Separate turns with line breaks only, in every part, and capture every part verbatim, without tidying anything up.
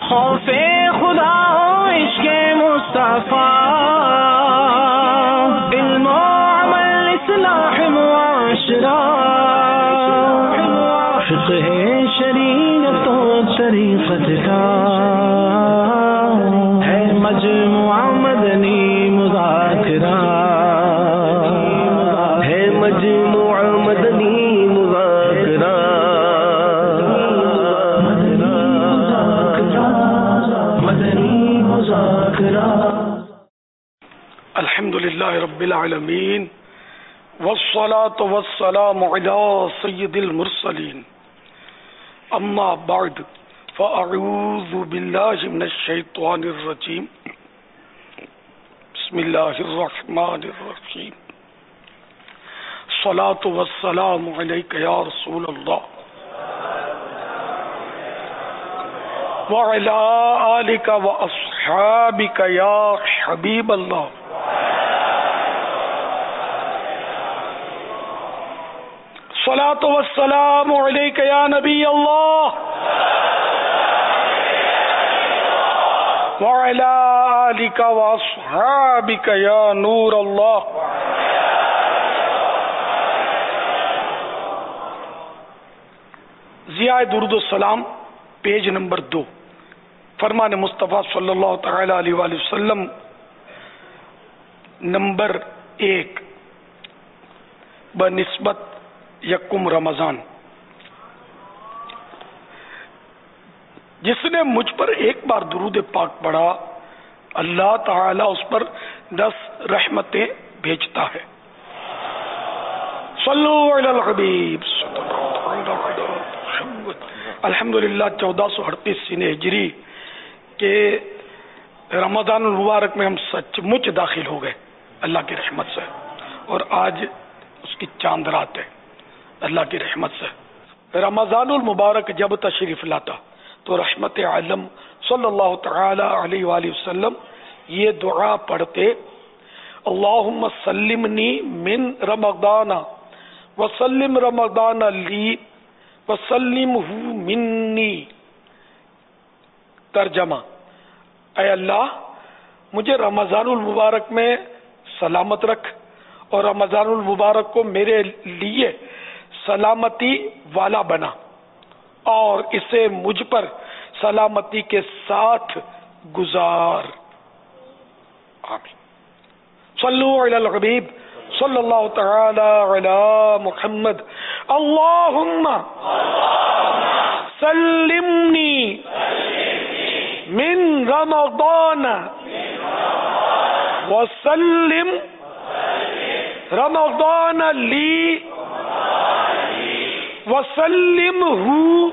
خوف خدا ہو عشق مصطفیٰ، علم و عمل اصلاح معاشرہ، فقہ شریعت و طریقت کا ہے مجموعہ مدنی مذاکرہ، ہے مجموعہ مدنی مذاکرہ، مدنی مذاکرہ۔
الحمد للہ رب العالمین، والصلاة والسلام علی سید المرسلین، اما بعد فاعوذ باللہ من الشیطان الرجیم، بسم اللہ الرحمن الرحیم، الصلاة والسلام علیک یا رسول اللہ وعلی آلک واصحابک یا حبیب اللہ۔ الصلاة والسلام علیک یا نبی اللہ وعلی آلک واصحابک یا نور اللہ۔ ضیاء درود السلام، پیج نمبر دو، فرمان مصطفیٰ صلی اللہ تعالی علیہ وآلہ وسلم نمبر ایک، بنسبت یکم رمضان۔ جس نے مجھ پر ایک بار درود پاک پڑھا، اللہ تعالی اس پر دس رحمتیں بھیجتا ہے۔ صلو علی الحبیب۔ الحمدللہ چودہ سو اڑتیس سن ہجری کے رمضان المبارک میں ہم سچ مچ داخل ہو گئے اللہ کی رحمت سے، اور آج اس کی چاند رات ہے اللہ کی رحمت سے۔ رمضان المبارک جب تشریف لاتا تو رحمت عالم صلی اللہ تعالی علیہ وآلہ وسلم یہ دعا پڑھتے، اللہم سلمنی من رمضان وسلم رمضان لی وسلمہ منی۔ ترجمہ، اے اللہ مجھے رمضان المبارک میں سلامت رکھ اور رمضان المبارک کو میرے لیے سلامتی والا بنا، اور اسے مجھ پر سلامتی کے ساتھ گزار۔ آمین۔ صلو علی الحبیب صلی اللہ تعالی علی محمد۔ اللہم سلمنی من رمضان وسلم رمضان لی وسلمہ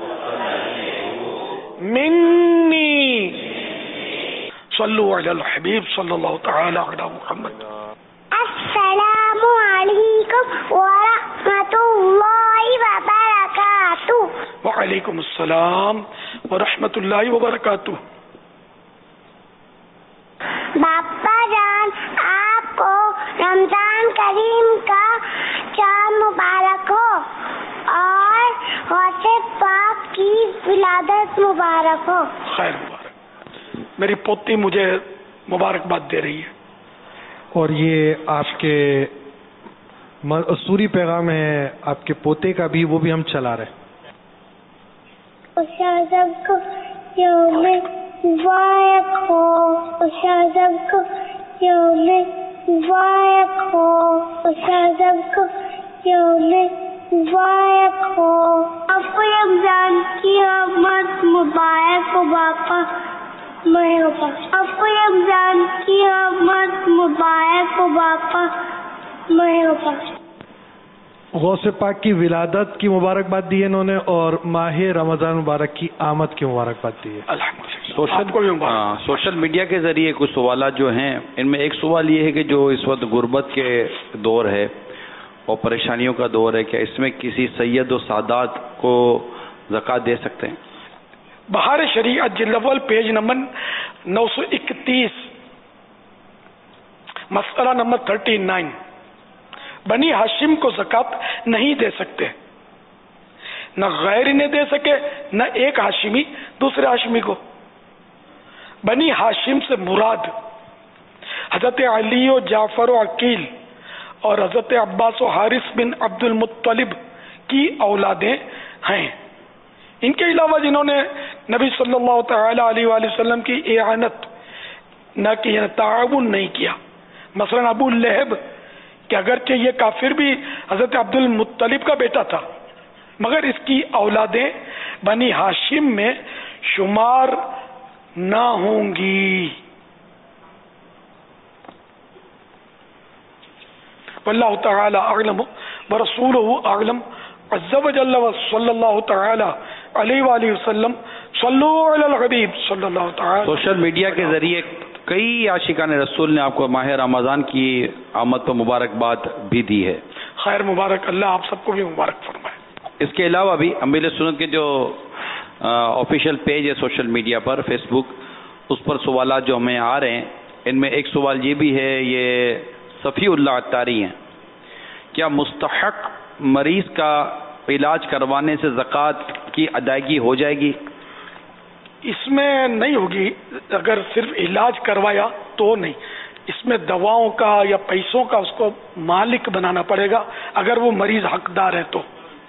منی۔ صلو علی الحبیب صلی اللہ تعالی علی محمد۔
السلام علیکم ورحمۃ اللہ وبرکاتہ۔
وعلیکم السلام ورحمۃ اللہ وبرکاتہ۔
باپا جان، آپ کو رمضان کریم کا چاند مبارک ہو اور غوث پاک کی ولادت مبارک ہو۔
خیر مبارک۔ میری پوتی مجھے مبارکباد دے رہی ہے،
اور یہ آپ کے سوری پیغام ہے آپ کے پوتے کا بھی، وہ بھی ہم چلا رہے ہیں۔
سب کو یوم مبارک ہو، سب کو یوم مبارک ہو، سب کو یوم مبارک ہو۔ آپ کو رمضان کی آمد مبارک ہو باپا، مرحبا۔ آپ کو رمضان کی آمد مبارک ہو باپا، مرحبا۔
غوث پاک کی ولادت کی مبارکباد دی ہے انہوں نے، اور ماہ رمضان مبارک کی آمد کی مبارکباد دی ہے۔
سوشل سوشل میڈیا کے ذریعے کچھ سوالات جو ہیں، ان میں ایک سوال یہ ہے کہ جو اس وقت غربت کے دور ہے اور پریشانیوں کا دور ہے، کیا اس میں کسی سید و سادات کو زکوٰۃ دے سکتے ہیں؟
بہار شریعت جلد اول پیج نمبر نو سو اکتیس، مسئلہ نمبر تھرٹی نائن۔ بنی ہاشم کو زکوٰۃ نہیں دے سکتے، نہ غیر انہیں دے سکے، نہ ایک ہاشمی دوسرے ہاشمی کو۔ بنی ہاشم سے مراد حضرت علی و جعفر و عقیل اور حضرت عباس و حارث بن عبد المطلب کی اولادیں ہیں. ان کے علاوہ جنہوں نے نبی صلی اللہ تعالی علیہ وآلہ وسلم کی اعانت نہ کی، تعاون نہیں کیا، مثلا ابو لہب کہ اگرچہ یہ کافر بھی حضرت عبد المطلب کا بیٹا تھا مگر اس کی اولادیں بنی ہاشم میں شمار نہ ہوں گی. واللہ تعالی اعلم ورسولہ اعلم عز وجل وصلی اللہ تعالی علیہ وآلہ وسلم صلو علی الحبیب صلی اللہ تعالی.
سوشل میڈیا کے ذریعے کئی عاشقان رسول نے آپ کو ماہ رمضان کی آمد پر مبارکباد بھی دی ہے.
خیر مبارک، اللہ آپ سب کو بھی مبارک فرمائے.
اس کے علاوہ بھی امیر سنت کے جو آفیشیل پیج ہے سوشل میڈیا پر فیس بک، اس پر سوالات جو ہمیں آ رہے ہیں، ان میں ایک سوال یہ بھی ہے، یہ صفی اللہ عطاری ہیں، کیا مستحق مریض کا علاج کروانے سے زکوٰۃ کی ادائیگی ہو جائے گی؟
اس میں نہیں ہوگی، اگر صرف علاج کروایا تو نہیں، اس میں دواؤں کا یا پیسوں کا اس کو مالک بنانا پڑے گا اگر وہ مریض حقدار ہے تو.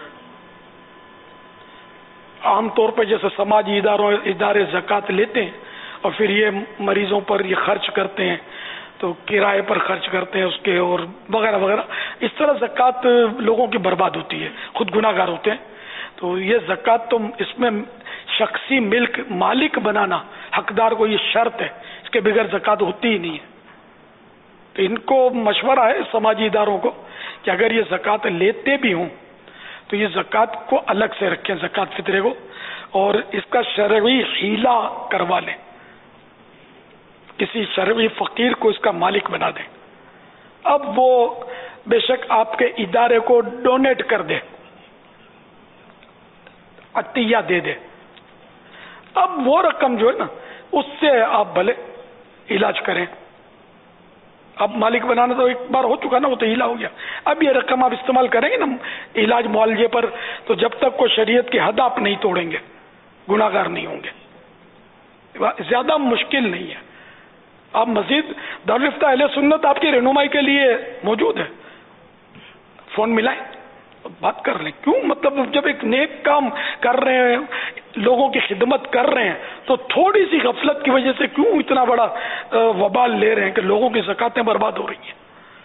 عام طور پہ جیسے سماجی اداروں ادارے زکوٰۃ لیتے ہیں اور پھر یہ مریضوں پر یہ خرچ کرتے ہیں، تو کرائے پر خرچ کرتے ہیں اس کے اور وغیرہ وغیرہ، اس طرح زکوٰۃ لوگوں کی برباد ہوتی ہے، خود گناہ گار ہوتے ہیں. تو یہ زکوٰۃ تو اس میں شخصی ملک مالک بنانا حقدار کو یہ شرط ہے، اس کے بغیر زکوٰۃ ہوتی ہی نہیں ہے. تو ان کو مشورہ ہے سماجی اداروں کو کہ اگر یہ زکوٰۃ لیتے بھی ہوں تو یہ زکوٰۃ کو الگ سے رکھیں، زکوٰۃ فطرے کو، اور اس کا شرعی حیلہ کروا لیں، کسی شرعی فقیر کو اس کا مالک بنا دیں. اب وہ بے شک آپ کے ادارے کو ڈونیٹ کر دے، عطیہ دے دے، اب وہ رقم جو ہے نا اس سے آپ بھلے علاج کریں. اب مالک بنانا تو ایک بار ہو چکا نا، وہ تو ہیلا ہو گیا. اب یہ رقم آپ استعمال کریں گے نا علاج معالجے پر، تو جب تک کوئی شریعت کی حد آپ نہیں توڑیں گے گناہ گار نہیں ہوں گے. زیادہ مشکل نہیں ہے. آپ مزید دارالفتہ اہل سنت آپ کی رہنمائی کے لیے موجود ہے، فون ملائیں بات کر لیں. کیوں مطلب جب ایک نیک کام کر رہے ہیں، لوگوں کی خدمت کر رہے ہیں، تو تھوڑی سی غفلت کی وجہ سے کیوں اتنا بڑا وبال لے رہے ہیں کہ لوگوں کی زکاتیں برباد ہو رہی ہیں.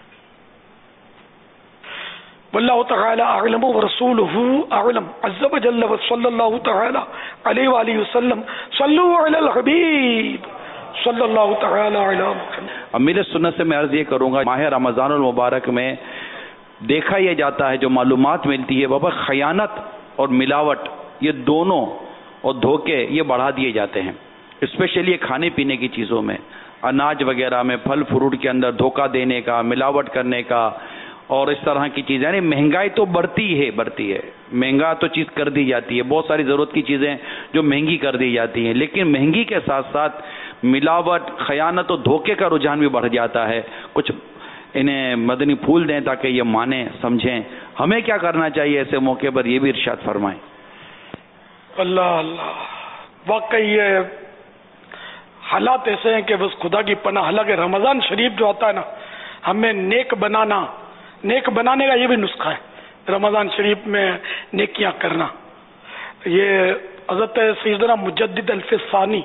واللہ تعالی اعلم ورسولہ اعلم عز وجل وصلی اللہ تعالی علیہ وآلہ وسلم صلو علی الحبیب صلی اللہ تعالی علی محمد.
امیر سنت سے میں عرض یہ کروں گا، ماہ رمضان المبارک میں دیکھا یہ جاتا ہے، جو معلومات ملتی ہے بابا، خیانت اور ملاوٹ یہ دونوں اور دھوکے یہ بڑھا دیے جاتے ہیں، اسپیشلی کھانے پینے کی چیزوں میں، اناج وغیرہ میں، پھل فروٹ کے اندر دھوکہ دینے کا، ملاوٹ کرنے کا اور اس طرح کی چیزیں. یعنی مہنگائی تو بڑھتی ہے بڑھتی ہے مہنگا تو چیز کر دی جاتی ہے، بہت ساری ضرورت کی چیزیں جو مہنگی کر دی جاتی ہیں، لیکن مہنگی کے ساتھ ساتھ ملاوٹ، خیانت اور دھوکے کا رجحان بھی بڑھ جاتا ہے. کچھ انہیں مدنی پھول دیں تاکہ یہ مانیں سمجھیں. ہمیں کیا کرنا چاہیے ایسے موقع پر، یہ بھی ارشاد فرمائیں.
اللہ اللہ، واقعی یہ حالات ایسے ہیں کہ بس خدا کی پناہ. حالانکہ رمضان شریف جو آتا ہے نا، ہمیں نیک بنانا، نیک بنانے کا یہ بھی نسخہ ہے، رمضان شریف میں نیکیاں کرنا. یہ حضرت سیدنا مجدد الف ثانی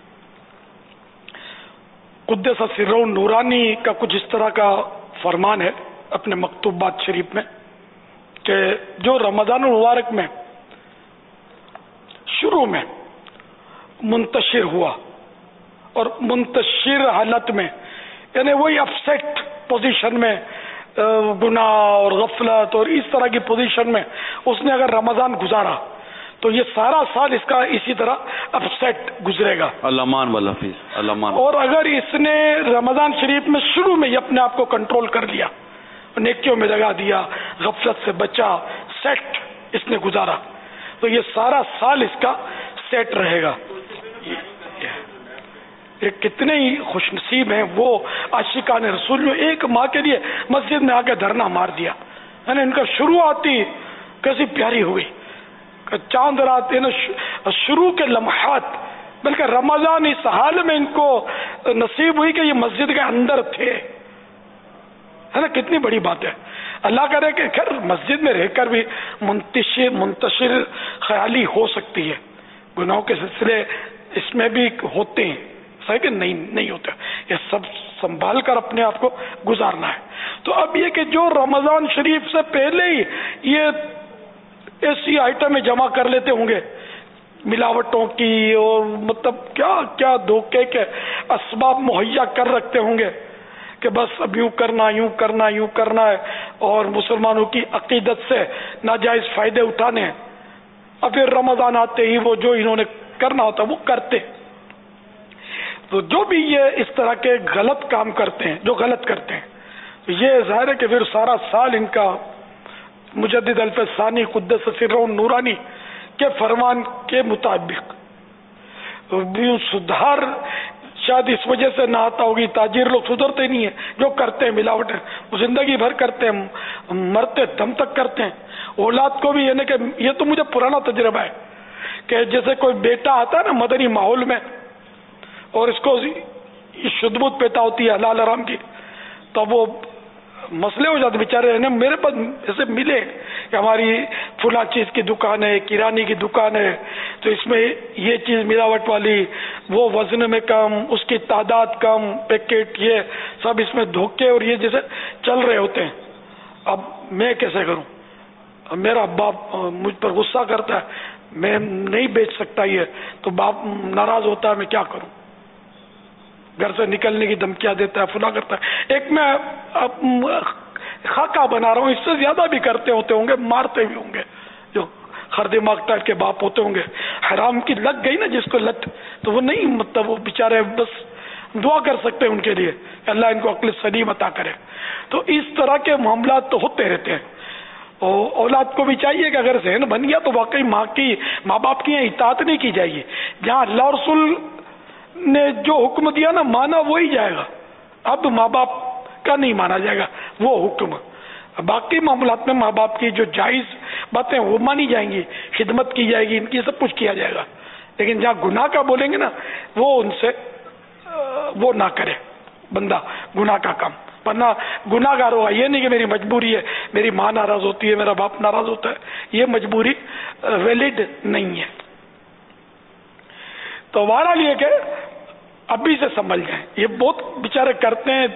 قدس سرہ نورانی کا کچھ اس طرح کا فرمان ہے اپنے مکتوبات شریف میں کہ جو رمضان المبارک میں شروع میں منتشر ہوا اور منتشر حالت میں، یعنی وہی اپسیٹ پوزیشن میں، گناہ اور غفلت اور اس طرح کی پوزیشن میں اس نے اگر رمضان گزارا تو یہ سارا سال اس کا اسی طرح اپسیٹ گزرے گا.
علمان والحفیظ علمان.
اور اگر اس نے رمضان شریف میں شروع میں ہی اپنے آپ کو کنٹرول کر لیا، نیکیوں میں لگا دیا، غفلت سے بچا، سیٹ اس نے گزارا، تو یہ سارا سال اس کا سیٹ رہے گا. یہ کتنے ہی خوش نصیب ہیں وہ عاشقان رسول جو ایک ماہ کے لیے مسجد میں آ کے دھرنا مار دیا. یعنی ان کا شروعاتی کیسی پیاری ہوئی، چاند رات، شروع کے لمحات بلکہ رمضان اس حال میں ان کو نصیب ہوئی کہ یہ مسجد کے اندر تھے، ہے نا، کتنی بڑی بات ہے. اللہ کرے کہ خیر مسجد میں رہ کر بھی منتشر منتشر خیالی ہو سکتی ہے، گناہوں کے سلسلے اس میں بھی ہوتے ہیں، صحیح کہ نہیں نہیں ہوتا، یہ سب سنبھال کر اپنے آپ کو گزارنا ہے. تو اب یہ کہ جو رمضان شریف سے پہلے ہی یہ ایسی آئٹمیں جمع کر لیتے ہوں گے ملاوٹوں کی، اور مطلب کیا کیا دھوکے کے اسباب مہیا کر رکھتے ہوں گے کہ بس اب یوں کرنا یوں کرنا یوں کرنا ہے، اور مسلمانوں کی عقیدت سے ناجائز فائدے اٹھانے ہیں. اور پھر رمضان آتے ہی وہ جو انہوں نے کرنا ہوتا وہ کرتے. تو جو بھی یہ اس طرح کے غلط کام کرتے ہیں، جو غلط کرتے ہیں، تو یہ ظاہر ہے کہ پھر سارا سال ان کا مجدد الف ثانی قدس سرہ نورانی کے فرمان کے مطابق سدھار شاید اس وجہ سے نہ آتا ہوگی. تاجر لوگ سدھرتے نہیں ہیں، جو کرتے ہیں ملاوٹیں وہ زندگی بھر کرتے ہیں، مرتے دم تک کرتے ہیں. اولاد کو بھی یعنی کہ یہ تو مجھے پرانا تجربہ ہے کہ جیسے کوئی بیٹا آتا ہے نا مدنی ماحول میں، اور اس کو شدبت پیدا ہوتی ہے حلال حرام کی، تب وہ مسئلے ہو جاتے بیچارے. میرے پاس ایسے ملے کہ ہماری فلاں چیز کی دکان ہے، کرانے کی دکان ہے، تو اس میں یہ چیز ملاوٹ والی، وہ وزن میں کم، اس کی تعداد کم، پیکٹ یہ سب اس میں دھوکے اور یہ جیسے چل رہے ہوتے ہیں. اب میں کیسے کروں؟ میرا باپ مجھ پر غصہ کرتا ہے، میں نہیں بیچ سکتا یہ، تو باپ ناراض ہوتا ہے، میں کیا کروں؟ گھر سے نکلنے کی دھمکیاں دیتا ہے، فلاں کرتا ہے. ایک میں خاکہ بنا رہا ہوں، اس سے زیادہ بھی کرتے ہوتے ہوں گے، مارتے بھی ہوں گے، جو ہر دماغ ٹائپ کے باپ ہوتے ہوں گے. حرام کی لگ گئی نا جس کو لت، تو وہ نہیں مطلب وہ بیچارے بس دعا کر سکتے ہیں ان کے لیے کہ اللہ ان کو عقل سلیم عطا کرے. تو اس طرح کے معاملات تو ہوتے رہتے ہیں. اور اولاد کو بھی چاہیے کہ اگر ذہن بن گیا تو واقعی ماں کی ماں باپ کی اطاعت نہیں کی جائے گی. جہاں اللہ رسول نے جو حکم دیا نا مانا وہی جائے گا، اب ماں باپ کا نہیں مانا جائے گا وہ حکم. باقی معاملات میں ماں باپ کی جو جائز باتیں وہ مانی جائیں گی، خدمت کی جائے گی، ان کی سب کچھ کیا جائے گا. لیکن جہاں گناہ کا بولیں گے نا وہ ان سے وہ نہ کرے بندہ گناہ کا کام، ورنہ گناہ گار ہوگا. یہ نہیں کہ میری مجبوری ہے، میری ماں ناراض ہوتی ہے، میرا باپ ناراض ہوتا ہے، یہ مجبوری ویلڈ نہیں ہے. تو ہمارا لیے کہ ابھی سے سنبھل جائیں. یہ بہت بیچارے کرتے ہیں،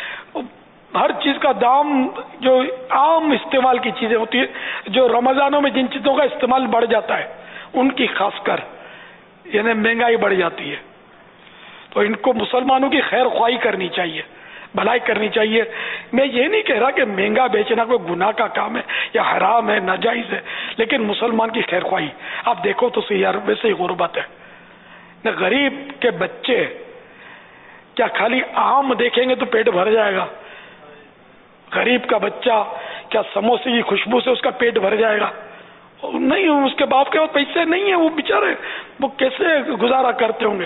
ہر چیز کا دام جو عام استعمال کی چیزیں ہوتی ہیں، جو رمضانوں میں جن چیزوں کا استعمال بڑھ جاتا ہے ان کی خاص کر یعنی مہنگائی بڑھ جاتی ہے. تو ان کو مسلمانوں کی خیر خواہی کرنی چاہیے، بھلائی کرنی چاہیے. میں یہ نہیں کہہ رہا کہ مہنگا بیچنا کوئی گناہ کا کام ہے یا حرام ہے، ناجائز ہے، لیکن مسلمان کی خیر خواہی آپ دیکھو تو صحیح، یار ویسے ہی غربت ہے. نہ غریب کے بچے کیا خالی آم دیکھیں گے تو پیٹ بھر جائے گا؟ غریب کا بچہ کیا سموسے کی خوشبو سے اس کا پیٹ بھر جائے گا؟ نہیں. اس کے باپ کے پاس پیسے نہیں ہیں، وہ بیچارے وہ کیسے گزارا کرتے ہوں گے؟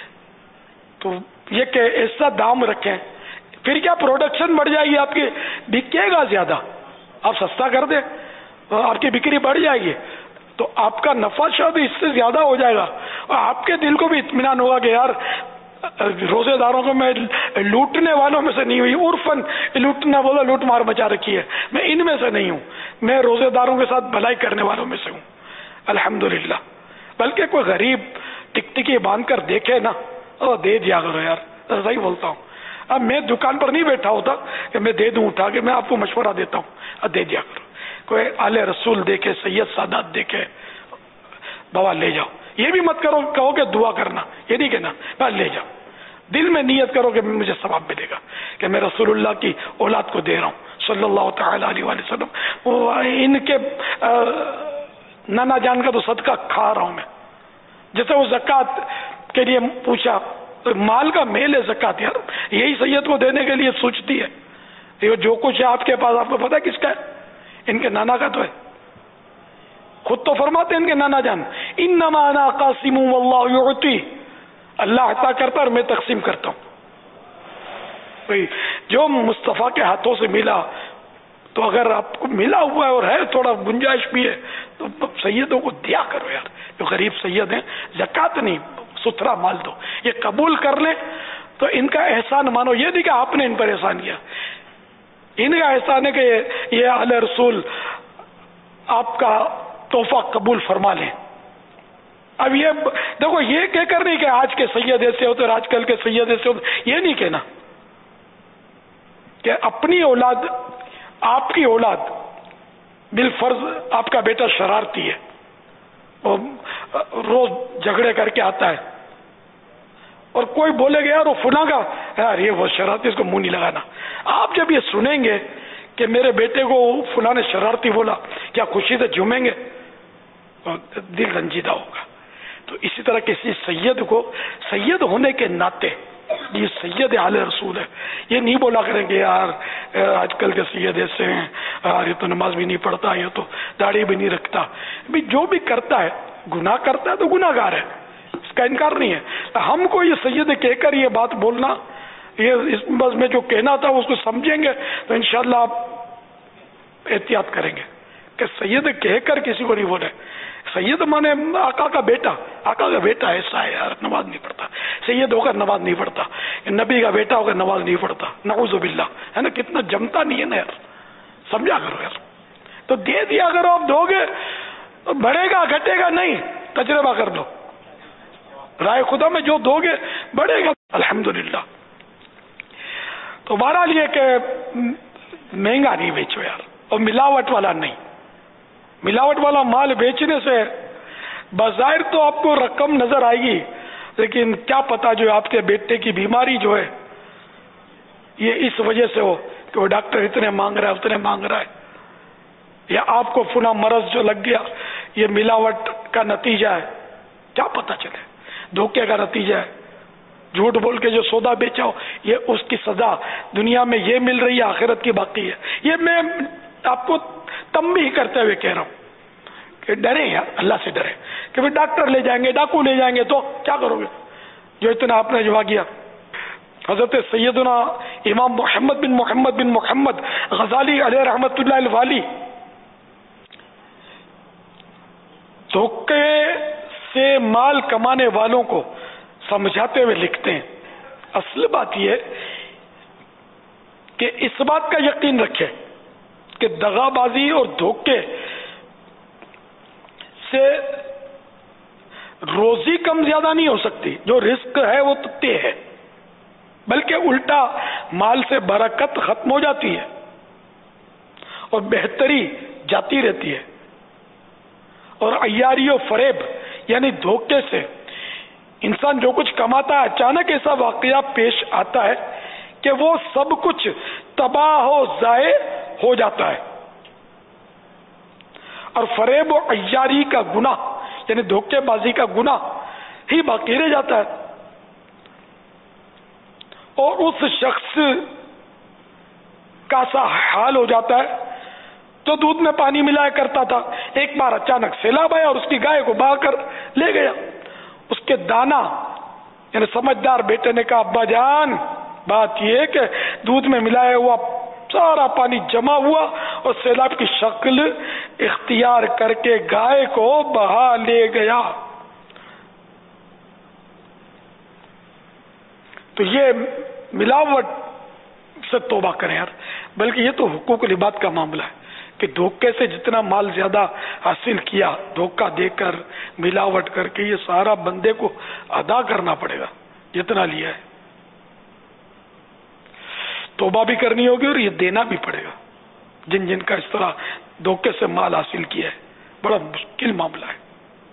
تو یہ کہ ایسا دام رکھیں، پھر کیا پروڈکشن بڑھ جائے گی آپ کی، بکے گا زیادہ. آپ سستا کر دیں آپ کی بکری بڑھ جائے گی، تو آپ کا نفع شاید اس سے زیادہ ہو جائے گا، اور آپ کے دل کو بھی اطمینان ہوگا کہ یار روزے داروں کو میں لوٹنے والوں میں سے نہیں ہوئی. عرفن لوٹنا بولا لوٹ مار مچا رکھی ہے، میں ان میں سے نہیں ہوں، میں روزے داروں کے ساتھ بھلائی کرنے والوں میں سے ہوں الحمدللہ. بلکہ کوئی غریب ٹکٹکی باندھ کر دیکھے نا دے دیا کرو یار، صحیح بولتا ہوں. اب میں دکان پر نہیں بیٹھا ہوتا کہ میں دے دوں اٹھا کے، میں آپ کو مشورہ دیتا ہوں اب دے دیا کرو. کوئی آل رسول دیکھے، سید سادات دیکھے، بابا لے جاؤ. یہ بھی مت کرو کہو کہ دعا کرنا، یہ نہیں کہنا بس لے جاؤ. دل میں نیت کرو کہ مجھے ثواب ملے گا کہ میں رسول اللہ کی اولاد کو دے رہا ہوں صلی اللہ تعالی علیہ وآلہ وسلم. ان کے نانا جان کا تو صدقہ کھا رہا ہوں میں. جیسے وہ زکوٰۃ کے لیے پوچھا، مال کا میل ہے زکوٰۃ، یار یہی سید کو دینے کے لیے سوچتی ہے. یہ جو کچھ ہے آپ کے پاس آپ کو پتا کس کا ہے؟ ان کے نانا کا تو ہے. خود تو فرماتے ہیں ان کے نانا جان، انما انا قاسم واللہ یعطی، اللہ عطا کرتا اور میں تقسیم کرتا ہوں. جو مصطفیٰ کے ہاتھوں سے ملا تو اگر آپ کو ملا ہوا ہے اور ہے تھوڑا گنجائش بھی ہے تو سیدوں کو دیا کرو یار، جو غریب سید ہیں. زکوٰۃ نہیں، ستھرا مال دو. یہ قبول کر لیں تو ان کا احسان مانو. یہ نہیں کہ آپ نے ان پر احسان کیا, ان کا احسان ہے کہ یہ اہل رسول آپ کا تحفہ قبول فرما لیں. اب یہ دیکھو, یہ کہہ کر نہیں کہ آج کے سید ایسے ہوتے اور آج کل کے سید ایسے ہوتے, یہ نہیں کہنا کہ اپنی اولاد, آپ کی اولاد بالفرض آپ کا بیٹا شرارتی ہے, وہ روز جھگڑے کر کے آتا ہے, اور کوئی بولے گا یار وہ فلاں کا یار یہ وہ شرارتی, اس کو منہ نہیں لگانا. آپ جب یہ سنیں گے کہ میرے بیٹے کو فلاں نے شرارتی بولا, کیا خوشی سے جھومیں گے؟ دل رنجیدہ ہوگا. تو اسی طرح کسی سید کو سید ہونے کے ناطے, یہ سید اہل رسول ہے, یہ نہیں بولا کریں گے یار آج کل کے سید ایسے ہیں, یار یہ تو نماز بھی نہیں پڑھتا, یہ تو داڑھی بھی نہیں رکھتا. بھی جو بھی کرتا ہے گناہ کرتا ہے تو گناہ گار ہے, اس کا انکار نہیں ہے. ہم کو یہ سید کہہ کر یہ بات بولنا, یہ اس بس میں جو کہنا تھا اس کو سمجھیں گے تو انشاءاللہ آپ احتیاط کریں گے کہ سید کہہ کر کسی کو نہیں بولے. سید مانے آقا کا بیٹا, آقا کا بیٹا ایسا ہے یار نماز نہیں پڑھتا, سید ہو کر نماز نہیں پڑھتا, نبی کا بیٹا ہو کر نماز نہیں پڑھتا, نعوذ باللہ, ہے نا, کتنا جمتا نہیں ہے نا یار. سمجھا کرو یار. تو دے دیا کرو, آپ دو گے بڑھے گا گھٹے گا نہیں, تجربہ کر لو. رائے خدا میں جو دو گے بڑھے گا الحمدللہ. تو بہرحال یہ کہ مہنگا نہیں بیچو یار, اور ملاوٹ والا نہیں. ملاوٹ والا مال بیچنے سے بظاہر تو آپ کو رقم نظر آئے گی, لیکن کیا پتا جو آپ کے بیٹے کی بیماری جو ہے یہ اس وجہ سے ہو کہ وہ ڈاکٹر اتنے مانگ رہا ہے اتنے مانگ رہا ہے, یا آپ کو فلاں مرض جو لگ گیا یہ ملاوٹ کا نتیجہ ہے, کیا پتا چلے, دھوکے کا نتیجہ ہے. جھوٹ بول کے جو سودا بیچا ہو یہ اس کی سزا دنیا میں یہ مل رہی ہے, آخرت کی باقی ہے. یہ میں آپ کو تنبیہ کرتے ہوئے کہہ رہا ہوں کہ ڈریں یار, اللہ سے ڈریں کہ پھر ڈاکٹر لے جائیں گے, ڈاکو لے جائیں گے تو کیا کرو گے جو اتنا آپ نے جوا گیا. حضرت سیدنا امام محمد بن محمد بن محمد غزالی علیہ رحمت اللہ الوالی دھوکے سے مال کمانے والوں کو سمجھاتے ہوئے لکھتے ہیں, اصل بات یہ کہ اس بات کا یقین رکھے کہ دغا بازی اور دھوکے سے روزی کم زیادہ نہیں ہو سکتی, جو رزق ہے وہ تو طے ہے, بلکہ الٹا مال سے برکت ختم ہو جاتی ہے اور بہتری جاتی رہتی ہے. اور عیاری و فریب یعنی دھوکے سے انسان جو کچھ کماتا ہے, اچانک ایسا واقعہ پیش آتا ہے کہ وہ سب کچھ تباہ و ضائع ہو جاتا ہے. اور فریب و عیاری کا گناہ یعنی دھوکے بازی کا گناہ ہی باقی رہ جاتا ہے, اور اس شخص کا سا حال ہو جاتا ہے جو دودھ میں پانی ملایا کرتا تھا, ایک بار اچانک سیلاب آیا اور اس کی گائے کو بہا کر لے گیا. اس کے دانا یعنی سمجھدار بیٹے نے کہا ابا جان بات یہ کہ دودھ میں ملایا ہوا سارا پانی جمع ہوا اور سیلاب کی شکل اختیار کر کے گائے کو بہا لے گیا. تو یہ ملاوٹ سے توبہ کریں یار, بلکہ یہ تو حقوق العباد کا معاملہ ہے کہ دھوکے سے جتنا مال زیادہ حاصل کیا, دھوکہ دے کر ملاوٹ کر کے, یہ سارا بندے کو ادا کرنا پڑے گا جتنا لیا ہے. توبہ بھی کرنی ہوگی اور یہ دینا بھی پڑے گا جن جن کا اس طرح دھوکے سے مال حاصل کیا ہے. بڑا مشکل معاملہ ہے.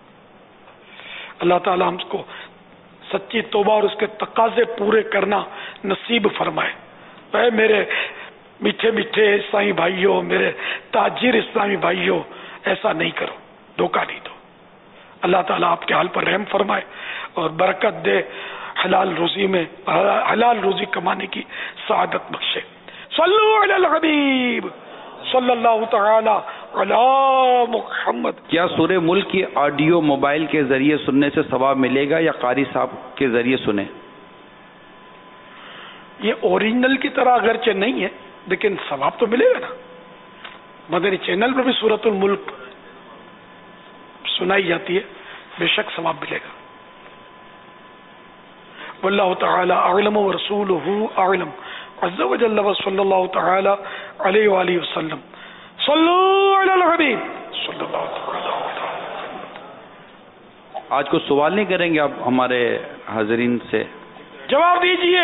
اللہ تعالی ہم کو سچی توبہ اور اس کے تقاضے پورے کرنا نصیب فرمائے. اے میرے میٹھے میٹھے اسلامی بھائیوں, میرے تاجر اسلامی بھائیوں, ایسا نہیں کرو, دھوکہ نہیں دو. اللہ تعالیٰ آپ کے حال پر رحم فرمائے اور برکت دے, حلال روزی میں حلال روزی کمانے کی سعادت بخشے. صلو علی الحبیب صلی اللہ تعالی علی محمد.
کیا سورہ ملک کی آڈیو موبائل کے ذریعے سننے سے ثواب ملے گا یا قاری صاحب کے ذریعے سنیں؟
یہ اوریجنل کی طرح اگرچہ نہیں ہے لیکن ثواب تو ملے گا نا. مدنی چینل پر بھی سورۃ الملک سنائی جاتی ہے, بے شک ثواب ملے گا. واللہ تعالی اعلم ورسولہ اعلم عز وجل وصلی اللہ تعالی علیہ وآلہ وسلم. صلو علی الحبیب صلی اللہ تعالی علیہ.
آج کو سوال نہیں کریں گے آپ ہمارے حاضرین سے؟
جواب دیجئے.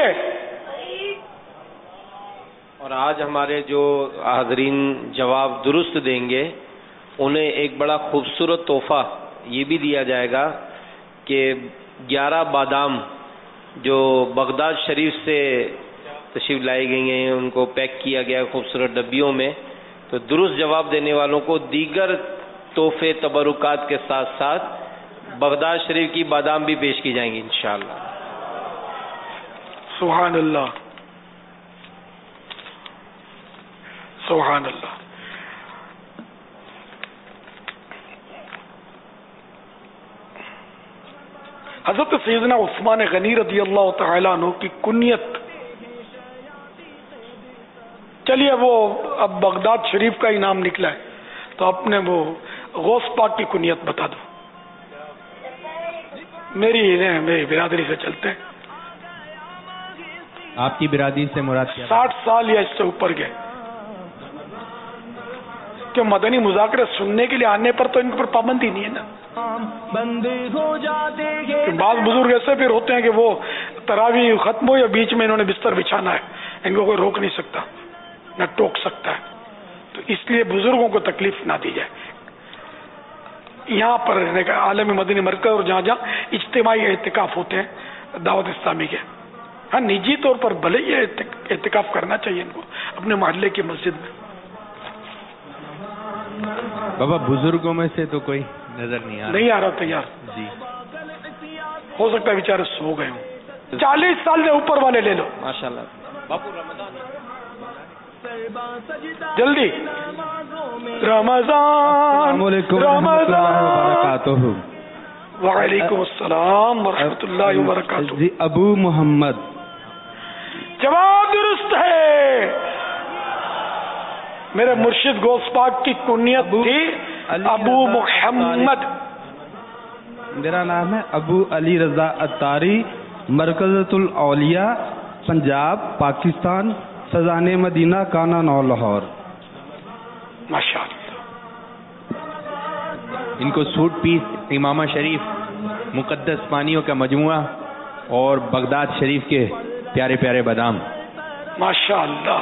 اور آج ہمارے جو حاضرین جواب درست دیں گے انہیں ایک بڑا خوبصورت تحفہ یہ بھی دیا جائے گا کہ گیارہ بادام جو بغداد شریف سے تشریف لائی گئی ہیں ان کو پیک کیا گیا خوبصورت ڈبیوں میں. تو درست جواب دینے والوں کو دیگر تحفے تبرکات کے ساتھ ساتھ بغداد شریف کی بادام بھی پیش کی جائیں گی انشاءاللہ.
سبحان اللہ سبحان اللہ. حضرت سیدنا عثمان غنی رضی اللہ تعالیٰ عنہ کی کنیت، چلیے وہ اب بغداد شریف کا ہی نام نکلا ہے تو اپنے وہ غوث پاک کی کنیت بتا دو. میری میری برادری سے چلتے ہیں.
آپ کی برادری سے مراد کیا؟
ساٹھ سال یا اس سے اوپر گئے کہ مدنی مذاکرے سننے کے لیے آنے پر تو ان پر پابندی نہیں ہے نا. بعض بزرگ ایسے پھر ہوتے ہیں کہ وہ تراویح ختم ہو یا بیچ میں انہوں نے بستر بچھانا ہے، ان کو کوئی روک نہیں سکتا نہ ٹوک سکتا ہے. تو اس لیے بزرگوں کو تکلیف نہ دی جائے. یہاں پر رہنے کا عالمی مدنی مرکز اور جہاں جہاں اجتماعی اعتکاف ہوتے ہیں دعوت اسلامی کے، ہاں نجی طور پر بھلے یہ اعتکاف کرنا چاہیے ان کو اپنے محلے کی مسجد میں.
بابا بزرگوں میں سے تو کوئی نظر نہیں آ رہا
نہیں آ رہا تیار
جی.
ہو سکتا ہے بیچارے سو گئے ہوں. چالیس سال سے اوپر والے لے لو
ماشاءاللہ.
جلدی. رمضان
السلام علیکم ورحمۃ اللہ وبرکاتہ.
وعلیکم السلام ورحمۃ اللہ وبرکاتہ.
جی ابو محمد.
جواب درست ہے. میرے مرشد غوث پاک کی کنیت تھی ابو محمد.
میرا نام ہے ابو علی رضا اتاری، مرکزۃ الاولیاء، پنجاب، پاکستان، فضان مدینہ، کانا نو، لاہور.
ماشاء اللہ.
ان کو سوٹ پیس، امامہ شریف، مقدس پانیوں کا مجموعہ اور بغداد شریف کے پیارے پیارے بادام.
ماشاء اللہ.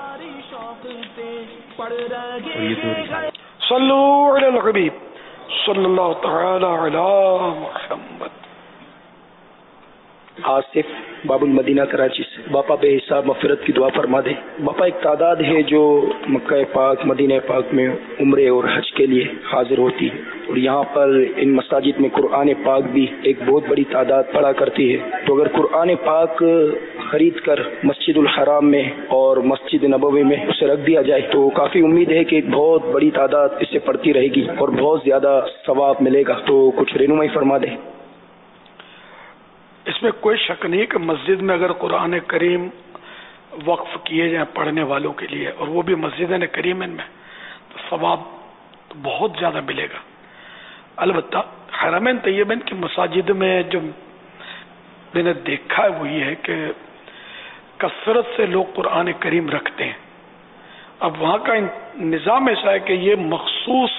اور یہ دو رسالے.
صلو علی الحبیب صلی اللہ تعالی علی محمد.
آصف باب المدینہ کراچی سے. باپا بے حساب مغفرت کی دعا فرما دے. باپا ایک تعداد ہے جو مکہ پاک مدینہ پاک میں عمرے اور حج کے لیے حاضر ہوتی ہے اور یہاں پر ان مساجد میں قرآن پاک بھی ایک بہت بڑی تعداد پڑھا کرتی ہے. تو اگر قرآن پاک خرید کر مسجد الحرام میں اور مسجد نبوی میں اسے رکھ دیا جائے تو کافی امید ہے کہ ایک بہت بڑی تعداد اسے پڑھتی رہے گی اور بہت زیادہ ثواب ملے گا. تو کچھ رہنمائی فرما دیں.
اس میں کوئی شک نہیں کہ مسجد میں اگر قرآن کریم وقف کیے جائیں پڑھنے والوں کے لیے اور وہ بھی مسجد کریم میں تو ثواب بہت زیادہ ملے گا. البتہ حرمین طیبین کی مساجد میں جو میں نے دیکھا ہے وہ یہ ہے کہ کثرت سے لوگ قرآن کریم رکھتے ہیں. اب وہاں کا نظام ایسا ہے کہ یہ مخصوص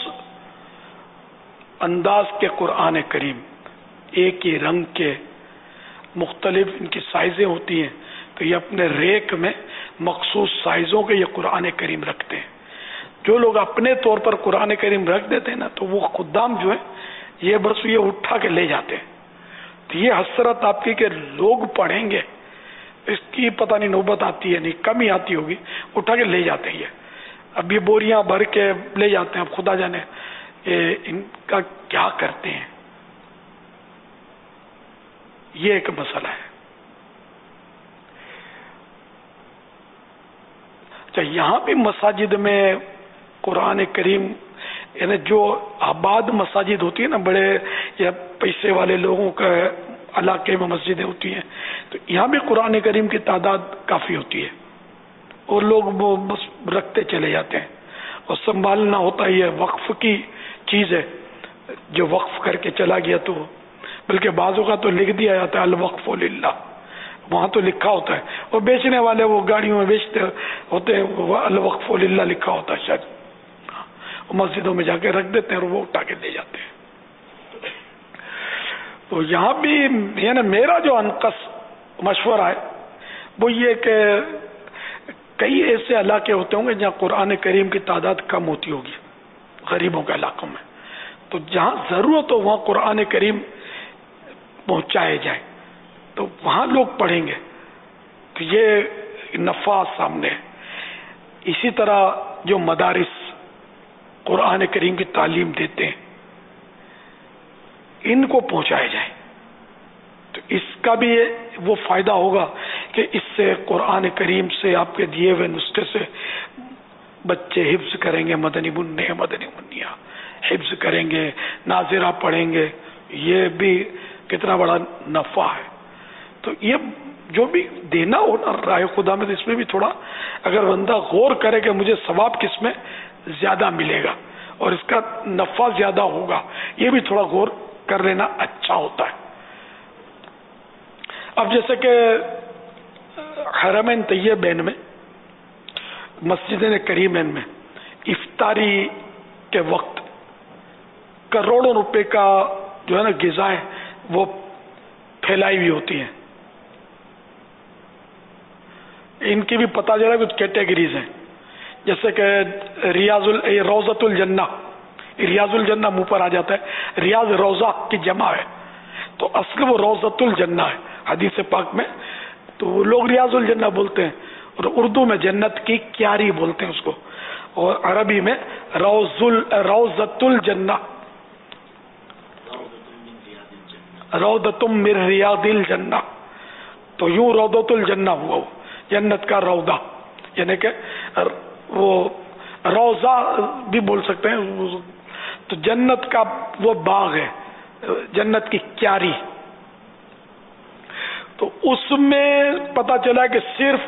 انداز کے قرآن کریم ایک ہی رنگ کے مختلف ان کی سائزیں ہوتی ہیں تو یہ اپنے ریک میں مخصوص سائزوں کے یہ قرآن کریم رکھتے ہیں. جو لوگ اپنے طور پر قرآن کریم رکھ دیتے ہیں نا تو وہ خدام جو ہے یہ بس یہ اٹھا کے لے جاتے ہیں. تو یہ حسرت آپ کی کہ لوگ پڑھیں گے اس کی پتہ نہیں نوبت آتی ہے نہیں کمی آتی ہوگی اٹھا کے لے جاتے ہیں. اب یہ بوریاں بھر کے لے جاتے ہیں. اب خدا جانے ان کا کیا کرتے ہیں. یہ ایک مسئلہ ہے. اچھا یہاں بھی مساجد میں قرآن کریم یعنی جو آباد مساجد ہوتی ہے نا بڑے یا پیسے والے لوگوں کا علاقے میں مسجدیں ہوتی ہیں تو یہاں بھی قرآن کریم کی تعداد کافی ہوتی ہے اور لوگ وہ بس رکھتے چلے جاتے ہیں اور سنبھالنا ہوتا ہے. یہ وقف کی چیز ہے جو وقف کر کے چلا گیا تو بلکہ بعضوں کا تو لکھ دیا جاتا ہے الوقف للہ وہاں تو لکھا ہوتا ہے، اور بیچنے والے وہ گاڑیوں میں بیچتے ہوتے ہیں، وہ الوقف للہ لکھا ہوتا ہے شاید، مسجدوں میں جا کے رکھ دیتے ہیں اور وہ اٹھا کے لے جاتے ہیں۔ تو یہاں بھی یعنی میرا جو انقص مشورہ ہے وہ یہ کہ کئی ایسے علاقے ہوتے ہوں گے جہاں قرآن کریم کی تعداد کم ہوتی ہوگی غریبوں کے علاقوں میں، تو جہاں ضرورت ہو وہاں قرآن کریم پہنچائے جائیں تو وہاں لوگ پڑھیں گے، تو یہ نفع سامنے ہے۔ اسی طرح جو مدارس قرآن کریم کی تعلیم دیتے ہیں ان کو پہنچائے جائیں تو اس کا بھی وہ فائدہ ہوگا کہ اس سے قرآن کریم سے آپ کے دیے ہوئے نسخے سے بچے حفظ کریں گے، مدنی منع مدنی منیا حفظ کریں گے، ناظرہ پڑھیں گے، یہ بھی کتنا بڑا نفع ہے۔ تو یہ جو بھی دینا ہو نا راہ خدا میں، اس میں بھی تھوڑا اگر بندہ غور کرے کہ مجھے ثواب کس میں زیادہ ملے گا اور اس کا نفع زیادہ ہوگا، یہ بھی تھوڑا غور کر لینا اچھا ہوتا ہے۔ اب جیسے کہ حرمین طیبین میں، مسجدین کریمین میں افطاری کے وقت کروڑوں روپے کا جو ہے نا غذائیں وہ پھیلائی ہوئی ہوتی ہیں، ان کی بھی پتہ چلا کچھ کیٹیگریز ہیں، جیسے کہ ریاض ال روضۃ الجنہ، ریاض الجنہ منہ پر آ جاتا ہے، ریاض روضہ کی جمع ہے تو اصل وہ روضۃ الجنہ ہے حدیث پاک میں، تو لوگ ریاض الجنہ بولتے ہیں، اور اردو میں جنت کی کیاری بولتے ہیں اس کو، اور عربی میں روض روضۃ الجنہ، روضۃ من ریاض الجنہ، تو یوں روضۃ الجنہ ہوا وہ جنت کا روضہ، یعنی کہ وہ روضہ بھی بول سکتے ہیں، تو جنت کا وہ باغ ہے، جنت کی کیاری۔ تو اس میں پتہ چلا کہ صرف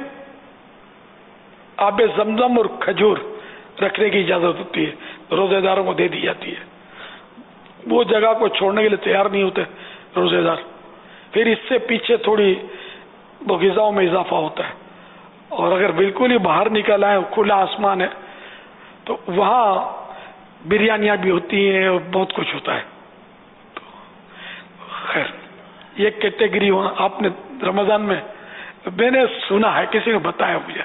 آب زمزم اور کھجور رکھنے کی اجازت ہوتی ہے، روزے داروں کو دے دی جاتی ہے، وہ جگہ کو چھوڑنے کے لیے تیار نہیں ہوتے روزے دار۔ پھر اس سے پیچھے تھوڑی وہ غذاؤں میں اضافہ ہوتا ہے، اور اگر بالکل ہی باہر نکل آئے کھلا آسمان ہے تو وہاں بریانیاں بھی ہوتی ہیں اور بہت کچھ ہوتا ہے۔ تو خیر یہ کیٹیگری وہاں آپ نے رمضان میں میں نے سنا ہے، کسی نے بتایا مجھے۔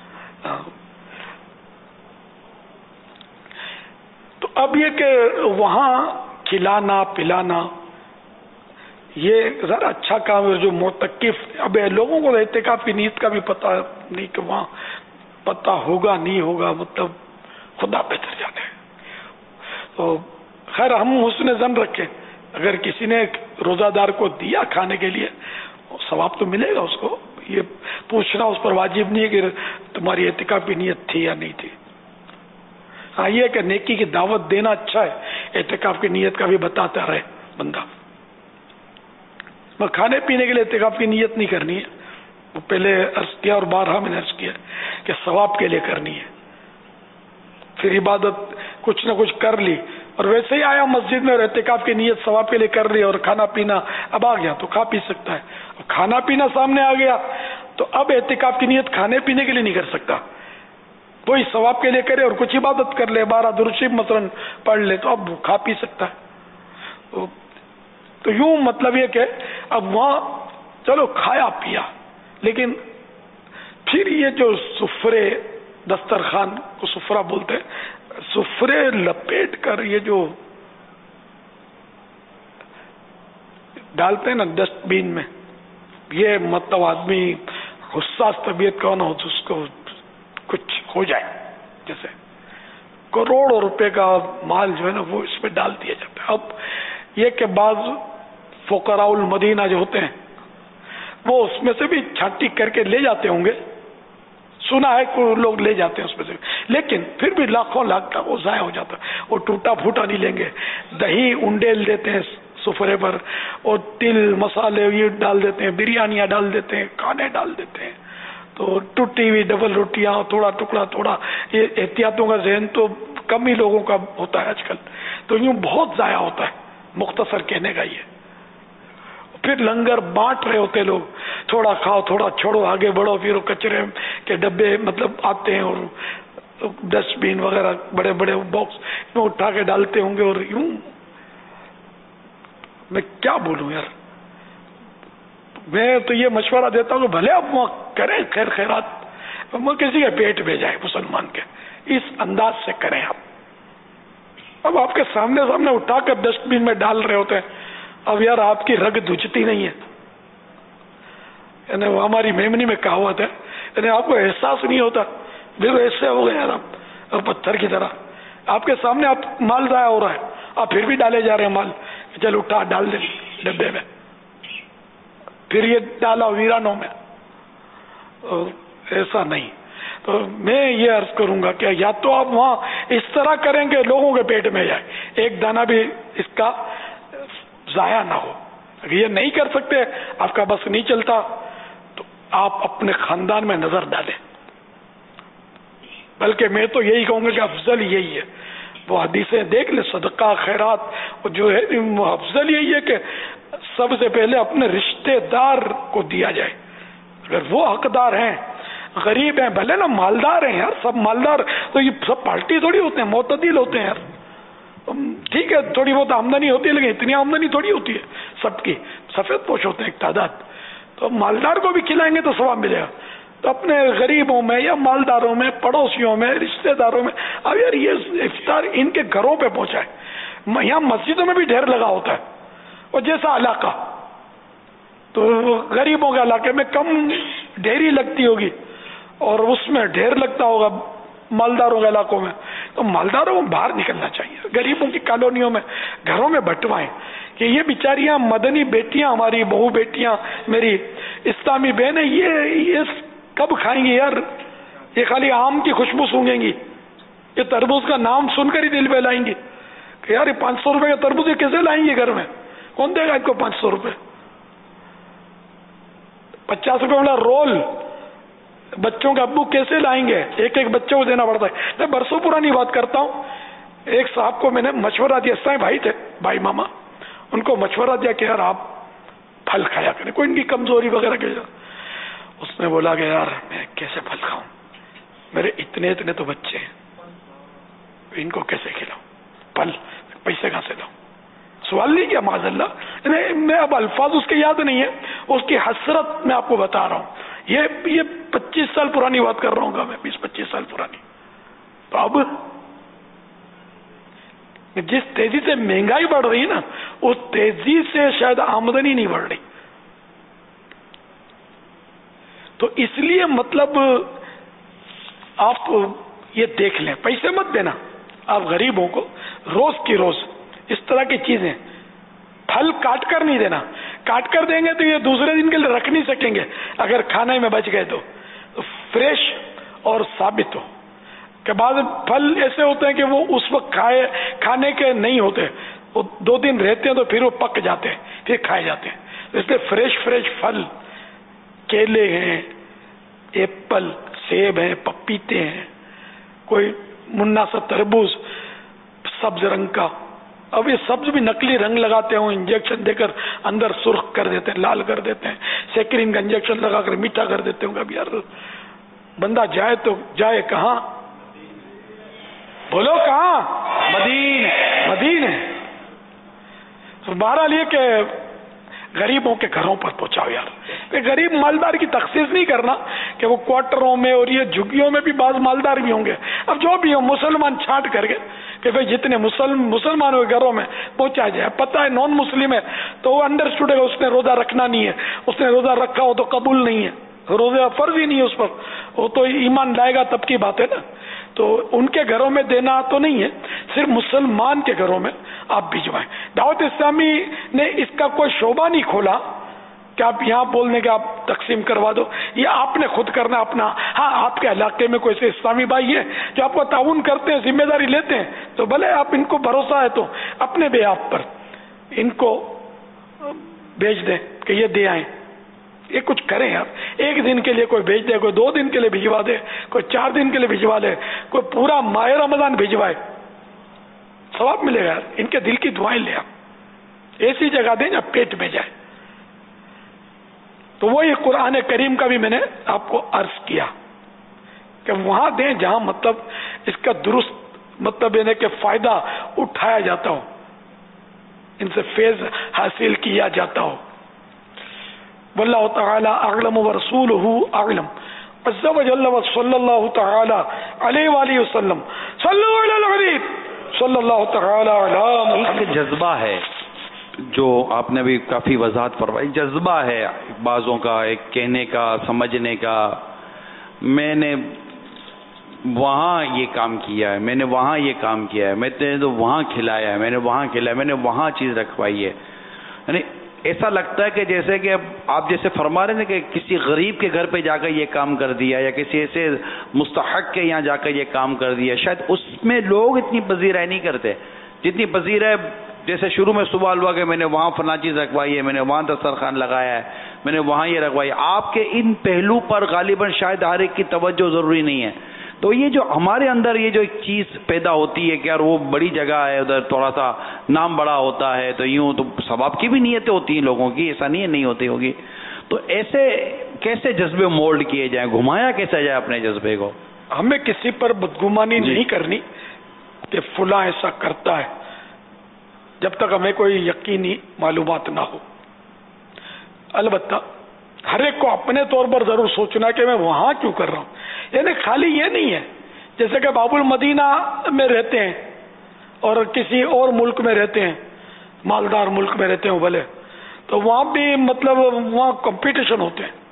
تو اب یہ کہ وہاں کھلانا پلانا یہ ذرا اچھا کام ہے، جو معتکف اب لوگوں کو اعتکاف کی نیت کا بھی پتہ نہیں کہ وہاں پتہ ہوگا نہیں ہوگا، مطلب خدا بہتر جانے۔ تو خیر ہم حسن ظن رکھیں، اگر کسی نے روزہ دار کو دیا کھانے کے لیے ثواب تو ملے گا اس کو، یہ پوچھنا اس پر واجب نہیں ہے کہ تمہاری اعتکاف کی نیت تھی یا نہیں تھی۔ ہاں یہ کہ نیکی کی دعوت دینا اچھا ہے، اعتکاف کی نیت کا بھی بتاتا رہے بندہ۔ کھانے پینے کے لیے اعتکاف کی نیت نہیں کرنی ہے، وہ پہلے عرض کیا اور بارہا میں نے عرض کیا کہ ثواب کے لیے کرنی ہے، پھر عبادت کچھ نہ کچھ کر لی، اور ویسے ہی آیا مسجد میں اور اعتکاف کی نیت ثواب کے لیے کر لی اور کھانا پینا اب آ گیا تو کھا پی سکتا ہے، اور کھانا پینا سامنے آ گیا تو اب اعتکاف کی نیت کھانے پینے کے لیے نہیں کر سکتا، وہی ثواب کے لیے کرے اور کچھ عبادت کر لے، بارہ درود شریف مثلاً پڑھ لے تو اب کھا پی سکتا ہے۔ تو یوں مطلب یہ کہ اب وہاں چلو کھایا پیا، لیکن پھر یہ جو سفرے دسترخوان کو سفرہ بولتے ہیں، سفرے لپیٹ کر یہ جو ڈالتے ہیں نا ڈسٹ بین میں، یہ مطلب آدمی حساس طبیعت کا نہ ہو تو اس کو کچھ ہو جائے، جیسے کروڑوں روپے کا مال جو ہے نا وہ اس میں ڈال دیا جاتا ہے۔ اب یہ کہ بعض فقراء المدینہ جو ہوتے ہیں وہ اس میں سے بھی چھانٹی کر کے لے جاتے ہوں گے، سنا ہے کہ لوگ لے جاتے ہیں اس میں سے، لیکن پھر بھی لاکھوں لاکھ کا وہ ضائع ہو جاتا ہے، وہ ٹوٹا پھوٹا نہیں لیں گے، دہی انڈیل دیتے ہیں سفرے پر، اور تل مسالے یہ ڈال دیتے ہیں، بریانیاں ڈال دیتے ہیں، کھانے ڈال دیتے ہیں، تو ٹوٹی ہوئی ڈبل روٹیاں، تھوڑا ٹکڑا تھوڑا، یہ احتیاطوں کا ذہن تو کم ہی لوگوں کا ہوتا ہے آج کل، تو یوں بہت ضائع ہوتا ہے، مختصر کہنے کا یہ۔ پھر لنگر بانٹ رہے ہوتے لوگ، تھوڑا کھاؤ تھوڑا چھوڑو آگے بڑھو، پھر وہ کچرے کے ڈبے مطلب آتے ہیں اور ڈسٹ بین وغیرہ بڑے بڑے باکس میں اٹھا کے ڈالتے ہوں گے، اور یوں میں کیا بولوں یار. میں تو یہ مشورہ دیتا ہوں کہ بھلے آپ وہاں کریں خیر خیرات، وہ کسی کے پیٹ میں جائے مسلمان کے، اس انداز سے کریں آپ. اب آپ کے سامنے سامنے اٹھا کر ڈسٹ بین میں ڈال رہے ہوتے ہیں، اب یار آپ کی رگ دھجتی نہیں ہے. یعنی وہ ہماری میمنی میں کہاوت ہے، یعنی آپ کو احساس نہیں ہوتا، بالکل ایسے ہو گئے یار آپ، اور پتھر کی طرح آپ کے سامنے آپ مال ضائع ہو رہا ہے، آپ پھر بھی ڈالے جا رہے ہیں مال، چل اٹھا ڈال دیں ڈبے میں، پھر یہ ڈالا ویرانوں میں. ایسا نہیں. تو میں یہ عرض کروں گا کہ یا تو آپ وہاں اس طرح کریں کہ لوگوں کے پیٹ میں جائے، ایک دانہ بھی اس کا ضائع نہ ہو. اگر یہ نہیں کر سکتے، آپ کا بس نہیں چلتا، تو آپ اپنے خاندان میں نظر ڈالیں. بلکہ میں تو یہی کہوں گا کہ افضل یہی ہے، وہ حدیثیں دیکھ لیں، صدقہ خیرات جو ہے افضل یہی ہے کہ سب سے پہلے اپنے رشتہ دار کو دیا جائے. اگر وہ حقدار ہیں، غریب ہیں، بھلے نا مالدار ہیں یار، سب مالدار تو یہ سب پارٹی تھوڑی ہوتے ہیں، معتدل ہوتے ہیں یار. ٹھیک ہے تھوڑی بہت آمدنی ہوتی ہے، لیکن اتنی آمدنی تھوڑی ہوتی ہے سب کی، سفید پوش ہوتے ہیں ایک تعداد. تو مالدار کو بھی کھلائیں گے تو ثواب ملے گا. تو اپنے غریبوں میں یا مالداروں میں، پڑوسیوں میں، رشتہ داروں میں، اب یار یہ افطار ان کے گھروں پہ پہنچائے. یہاں مسجدوں میں بھی ڈھیر لگا ہوتا ہے، اور جیسا علاقہ تو غریبوں کے علاقے میں کم ڈھیری لگتی ہوگی، اور اس میں ڈھیر لگتا ہوگا مالداروں کے علاقوں میں. تو مالداروں کو باہر نکلنا چاہیے، غریبوں کی کالونیوں میں گھروں میں بٹوائیں کہ یہ بیچاریاں مدنی بیٹیاں، ہماری بہو بیٹیاں، میری اسلامی بہنیں، یہ یہ کب کھائیں گی یار؟ یہ خالی آم کی خوشبو سونگیں گی، یہ تربوز کا نام سن کر ہی دل پہ لائیں گی کہ یار یہ پانچ سو روپے کا تربوز یہ کیسے لائیں گے گھر میں؟ کون دے گا ان کو پانچ سو روپے؟ پچاس روپے والا رول بچوں کے ابو کیسے لائیں گے؟ ایک ایک بچوں کو دینا پڑتا ہے. میں برسوں پرانی بات کرتا ہوں، ایک صاحب کو میں نے مشورہ دیا، سائیں بھائی تھے، بھائی ماما، ان کو مشورہ دیا کہ یار آپ پھل کھایا کریں، کوئی ان کی کمزوری وغیرہ کے. اس نے بولا کہ یار میں کیسے پھل کھاؤں، میرے اتنے اتنے تو بچے ہیں، ان کو کیسے کھلاؤں پھل، پیسے کہاں سے لاؤں؟ سوال نہیں کیا معاذ اللہ، میں اب الفاظ اس کے یاد نہیں ہے، اس کی حسرت میں آپ کو بتا رہا ہوں. یہ یہ پچیس سال پرانی بات کر رہا ہوں گا میں، بیس پچیس سال پرانی. تو اب جس تیزی سے مہنگائی بڑھ رہی ہے نا، اس تیزی سے شاید آمدنی نہیں بڑھ رہی. تو اس لیے مطلب آپ یہ دیکھ لیں، پیسے مت دینا آپ غریبوں کو، روز کی روز اس طرح کی چیزیں. پھل کاٹ کر نہیں دینا، کاٹ کر دیں گے تو یہ دوسرے دن کے لیے رکھ نہیں سکیں گے اگر کھانے میں بچ گئے تو. فریش اور ثابت ہو کہ بعض پھل ایسے ہوتے ہیں کہ وہ اس وقت کھائے کھانے کے نہیں ہوتے، وہ دو دن رہتے ہیں تو پھر وہ پک جاتے ہیں، پھر کھائے جاتے ہیں. اس لیے فریش فریش پھل، کیلے ہیں، ایپل، سیب ہیں، پپیتے ہیں، کوئی منا سا تربوز سبز رنگ کا. اب یہ سبز بھی نقلی رنگ لگاتے ہیں، انجیکشن دے کر اندر سرخ کر دیتے ہیں، لال کر دیتے ہیں، سیکرین کا انجیکشن لگا کر میٹھا کر دیتے ہوں. اب یار بندہ جائے تو جائے کہاں؟ بولو کہاں؟ مدین مدین. بہرحال یہ کہ غریبوں کے گھروں پر پہنچاؤ یار. غریب مالدار کی تخصیص نہیں کرنا کہ وہ کوارٹروں میں اور یہ جھگیوں میں بھی بعض مالدار بھی ہوں گے. اب جو بھی ہو مسلمان چھانٹ کر کے کہ بھائی جتنے مسلم مسلمانوں کے گھروں میں پہنچا جائے. پتہ ہے نان مسلم ہے تو وہ انڈرسٹوڈ ہے، اس نے روزہ رکھنا نہیں ہے، اس نے روزہ رکھا ہو تو قبول نہیں ہے، روزہ فرض ہی نہیں ہے اس پر، وہ تو ایمان لائے گا تب کی بات ہے نا. تو ان کے گھروں میں دینا تو نہیں ہے، صرف مسلمان کے گھروں میں آپ بھجوائیں. دعوت اسلامی نے اس کا کوئی شعبہ نہیں کھولا کہ آپ یہاں بولنے کے آپ تقسیم کروا دو، یہ آپ نے خود کرنا اپنا. ہاں آپ کے علاقے میں کوئی سے اسلامی بھائی ہیں جو آپ کو تعاون کرتے ہیں، ذمہ داری لیتے ہیں، تو بھلے آپ ان کو بھروسہ ہے تو اپنے بھی آپ پر ان کو بھیج دیں کہ یہ دے آئیں. یہ کچھ کریں یار. ایک دن کے لیے کوئی بھیج دے، کوئی دو دن کے لیے بھجوا دے، کوئی چار دن کے لیے بھجوا لے، کوئی پورا ماہ رمضان بھجوائے، ثواب ملے گا یار. ان کے دل کی دعائیں لے آپ، ایسی جگہ دیں جب پیٹ میں جائے. تو وہی قرآن کریم کا بھی میں نے آپ کو عرض کیا کہ وہاں دیں جہاں مطلب اس کا درست مطلب یعنی کہ فائدہ اٹھایا جاتا ہو، ان سے فیض حاصل کیا جاتا ہو. واللہ تعالی اعلم ورسولہ اعلم عز وجل وصلی اللہ تعالی علیہ وآلہ وسلم صلو علی الحبیب صلی اللہ تعالی علی محمد.
ایک جذبہ ہے جو آپ نے بھی کافی وضاحت فرمائی، جذبہ ہے بعضوں کا، ایک کہنے کا، سمجھنے کا. میں نے وہاں یہ کام کیا ہے، میں نے وہاں یہ کام کیا ہے، میں نے تو وہاں کھلایا ہے، میں نے وہاں کھلایا، میں نے وہاں چیز رکھوائی ہے. یعنی ایسا لگتا ہے کہ جیسے کہ اب آپ جیسے فرما رہے ہیں کہ کسی غریب کے گھر پہ جا کر یہ کام کر دیا یا کسی ایسے مستحق کے یہاں جا کر یہ کام کر دیا. شاید اس میں لوگ اتنی پذیرائی نہیں کرتے جتنی پذیرائی جیسے شروع میں سوال ہوا کہ میں نے وہاں فلاں چیز رکھوائی ہے، میں نے وہاں دسترخوان لگایا ہے، میں نے وہاں یہ رکھوائی. آپ کے ان پہلو پر غالباً شاید ہر ایک کی توجہ ضروری نہیں ہے. تو یہ جو ہمارے اندر یہ جو ایک چیز پیدا ہوتی ہے کہ یار وہ بڑی جگہ ہے، ادھر تھوڑا سا نام بڑا ہوتا ہے، تو یوں تو ثواب کی بھی نیتیں ہوتی ہیں لوگوں کی، ایسا نہیں ہے نہیں ہوتی ہوگی. تو ایسے کیسے جذبے مولڈ کیے جائیں، گھمایا کیسے جائے اپنے جذبے کو؟
ہمیں کسی پر بدگمانی
جی.
نہیں کرنی کہ فلاں ایسا کرتا ہے جب تک ہمیں کوئی یقینی معلومات نہ ہو. البتہ ہر ایک کو اپنے طور پر ضرور سوچنا کہ میں وہاں کیوں کر رہا ہوں. یعنی خالی یہ نہیں ہے جیسے کہ باب المدینہ میں رہتے ہیں اور کسی اور ملک میں رہتے ہیں، مالدار ملک میں رہتے ہیں بھلے، تو وہاں بھی مطلب وہاں کمپٹیشن ہوتے ہیں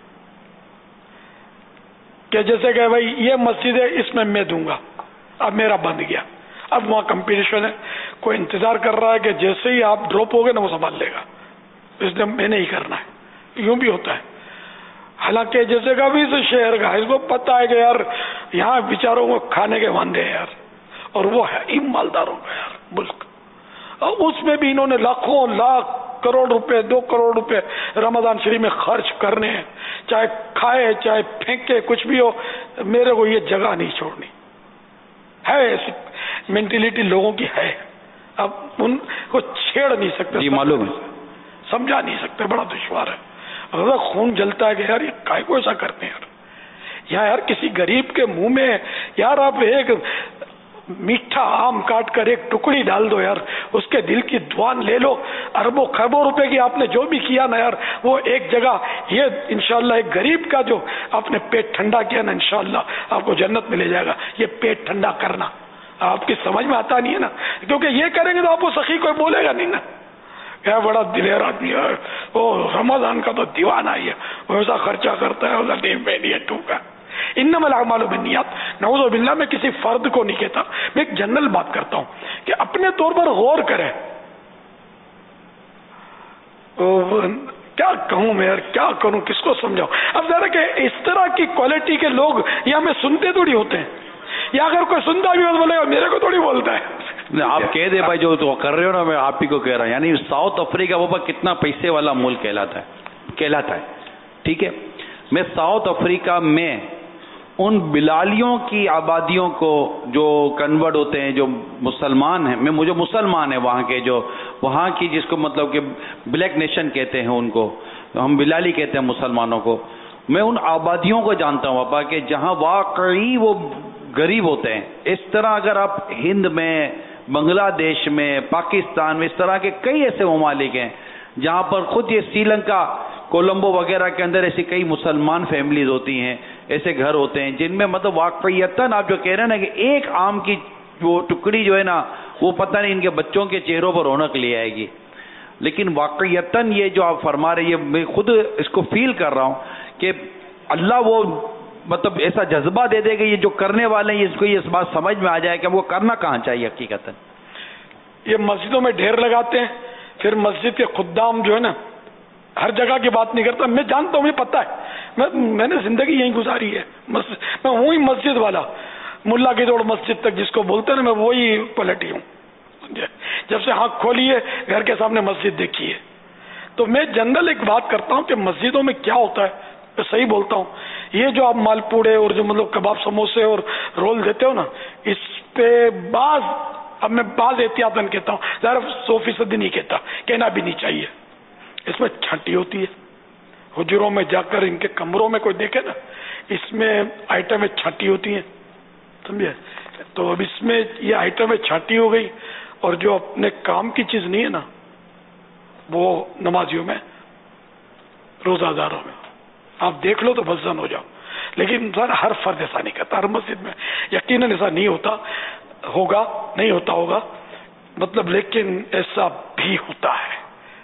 کہ جیسے کہ بھائی یہ مسجد ہے اس میں میں دوں گا، اب میرا بند گیا، اب وہاں کمپٹیشن ہے. کوئی انتظار کر رہا ہے کہ جیسے ہی آپ ڈراپ ہو گئے نا وہ سنبھال لے گا، اس نے میں نے ہی کرنا ہے. یوں بھی ہوتا ہے. حالانکہ جیسے کہ ابھی سے شہر کا اس کو پتا ہے کہ یار یہاں بیچاروں کو کھانے کے واندے ہیں یار، اور وہ ہے ہی مالداروں کا یار ملک. اور اس میں بھی انہوں نے لاکھوں لاکھ کروڑ روپے دو کروڑ روپے رمضان شریف میں خرچ کرنے ہیں، چاہے کھائے چاہے پھینکے کچھ بھی ہو. میرے کو یہ جگہ نہیں چھوڑنی ہے، ایسی مینٹلٹی لوگوں کی ہے. اب ان کو چھیڑ نہیں سکتے،
جی معلوم ہے،
سمجھا نہیں سکتے، بڑا دشوار ہے. خون جلتا ہے کہ یار یہ کائے کو ایسا کرتے ہیں یار. یہاں یار کسی غریب کے منہ میں یار آپ ایک میٹھا آم کاٹ کر ایک ٹکڑی ڈال دو یار، اس کے دل کی دعان لے لو. اربوں خربوں روپے کی آپ نے جو بھی کیا نا یار، وہ ایک جگہ یہ انشاءاللہ ایک غریب کا جو آپ نے پیٹ ٹھنڈا کیا نا انشاءاللہ آپ کو جنت میں لے جائے گا. یہ پیٹ ٹھنڈا کرنا آپ کی سمجھ میں آتا نہیں ہے نا، کیونکہ یہ کریں گے تو آپ کو سخی کوئی بولے گا نہیں نا. کیا بڑا دلیر آدمی ہے وہ، رمضان کا تو دیوانہ ہی ہے، ویسا خرچہ کرتا ہے ویسا ٹیم پہ نہیں ہے ٹوکا. انما الاعمال بالنیات. نعوذ باللہ میں کسی فرد کو نہیں کہتا، میں ایک جنرل بات کرتا ہوں کہ اپنے طور پر غور کرے. کیا کہوں میں یار، کیا کروں، کس کو سمجھاؤں. اب ذرا کہ اس طرح کی کوالٹی کے لوگ یہ ہمیں سنتے تھوڑی ہوتے ہیں، یا اگر کوئی سنتا بھی بولے گا میرے کو تھوڑی بولتا ہے.
آپ کہہ دے بھائی جو تو کر رہے ہو نا، میں آپ ہی کو کہہ رہا ہوں. یعنی ساؤتھ افریقہ وہ کتنا پیسے والا ملک کہلاتا ہے کہلاتا ہے ٹھیک ہے. میں ساؤتھ افریقہ میں ان بلالیوں کی آبادیوں کو جو کنورٹ ہوتے ہیں، جو مسلمان ہیں، میں مجھے مسلمان ہیں وہاں کے، جو وہاں کی جس کو مطلب کہ بلیک نیشن کہتے ہیں، ان کو ہم بلالی کہتے ہیں مسلمانوں کو. میں ان آبادیوں کو جانتا ہوں ابا کہ جہاں واقعی وہ غریب ہوتے ہیں. اس طرح اگر آپ ہند میں، بنگلہ دیش میں، پاکستان میں، اس طرح کے کئی ایسے ممالک ہیں جہاں پر خود یہ سری لنکا، کولمبو وغیرہ کے اندر ایسی کئی مسلمان فیملیز ہوتی ہیں، ایسے گھر ہوتے ہیں جن میں مطلب واقعیتاً آپ جو کہہ رہے ہیں نا کہ ایک آم کی وہ ٹکڑی جو ہے نا وہ پتہ نہیں ان کے بچوں کے چہروں پر رونق لے آئے گی. لیکن واقعیتاً یہ جو آپ فرما رہے ہیں، میں خود اس کو فیل کر رہا ہوں کہ اللہ وہ مطلب ایسا جذبہ دے دے گا یہ جو کرنے والے ہیں اس کو یہ اس بات سمجھ میں آ جائے کہ وہ کرنا کہاں چاہیے حقیقتاً.
یہ مسجدوں میں ڈھیر لگاتے ہیں، پھر مسجد کے خدام جو ہے نا، ہر جگہ کی بات نہیں کرتا، میں جانتا ہوں، مجھے پتہ ہے، میں میں نے زندگی یہیں گزاری ہے. میں ہوں ہی مسجد والا، ملا کی دوڑ مسجد تک جس کو بولتے ہیں نا، میں وہی پلٹی ہوں. جب سے آنکھ کھولی ہے گھر کے سامنے مسجد دیکھی ہے. تو میں جنرل ایک بات کرتا ہوں کہ مسجدوں میں کیا ہوتا ہے، میں صحیح بولتا ہوں. یہ جو آپ مال پوڑے اور جو مطلب کباب سموسے اور رول دیتے ہو نا، اس پہ بعض، اب میں بعض احتیاطاً کہتا ہوں، ظاہر سو فیصد نہیں کہتا، کہنا بھی نہیں چاہیے، اس میں چھٹی ہوتی ہے، حجروں میں جا کر ان کے کمروں میں کوئی دیکھے نا، اس میں آئٹمیں چھٹی ہوتی ہیں، سمجھے؟ تو اب اس میں یہ آئٹمیں چھٹی ہو گئی، اور جو اپنے کام کی چیز نہیں ہے نا وہ نمازیوں میں، روزہ داروں میں آپ دیکھ لو تو بزن ہو جاؤ. لیکن سر ہر فرد ایسا نہیں کرتا، ہر مسجد میں یقیناً ایسا نہیں ہوتا ہوگا، نہیں ہوتا ہوگا مطلب، لیکن ایسا بھی ہوتا ہے.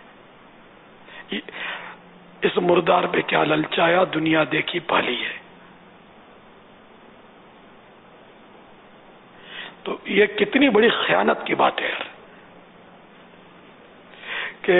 اس مردار پہ کیا للچایا، دنیا دیکھی پالی ہے. تو یہ کتنی بڑی خیانت کی بات ہے یار کہ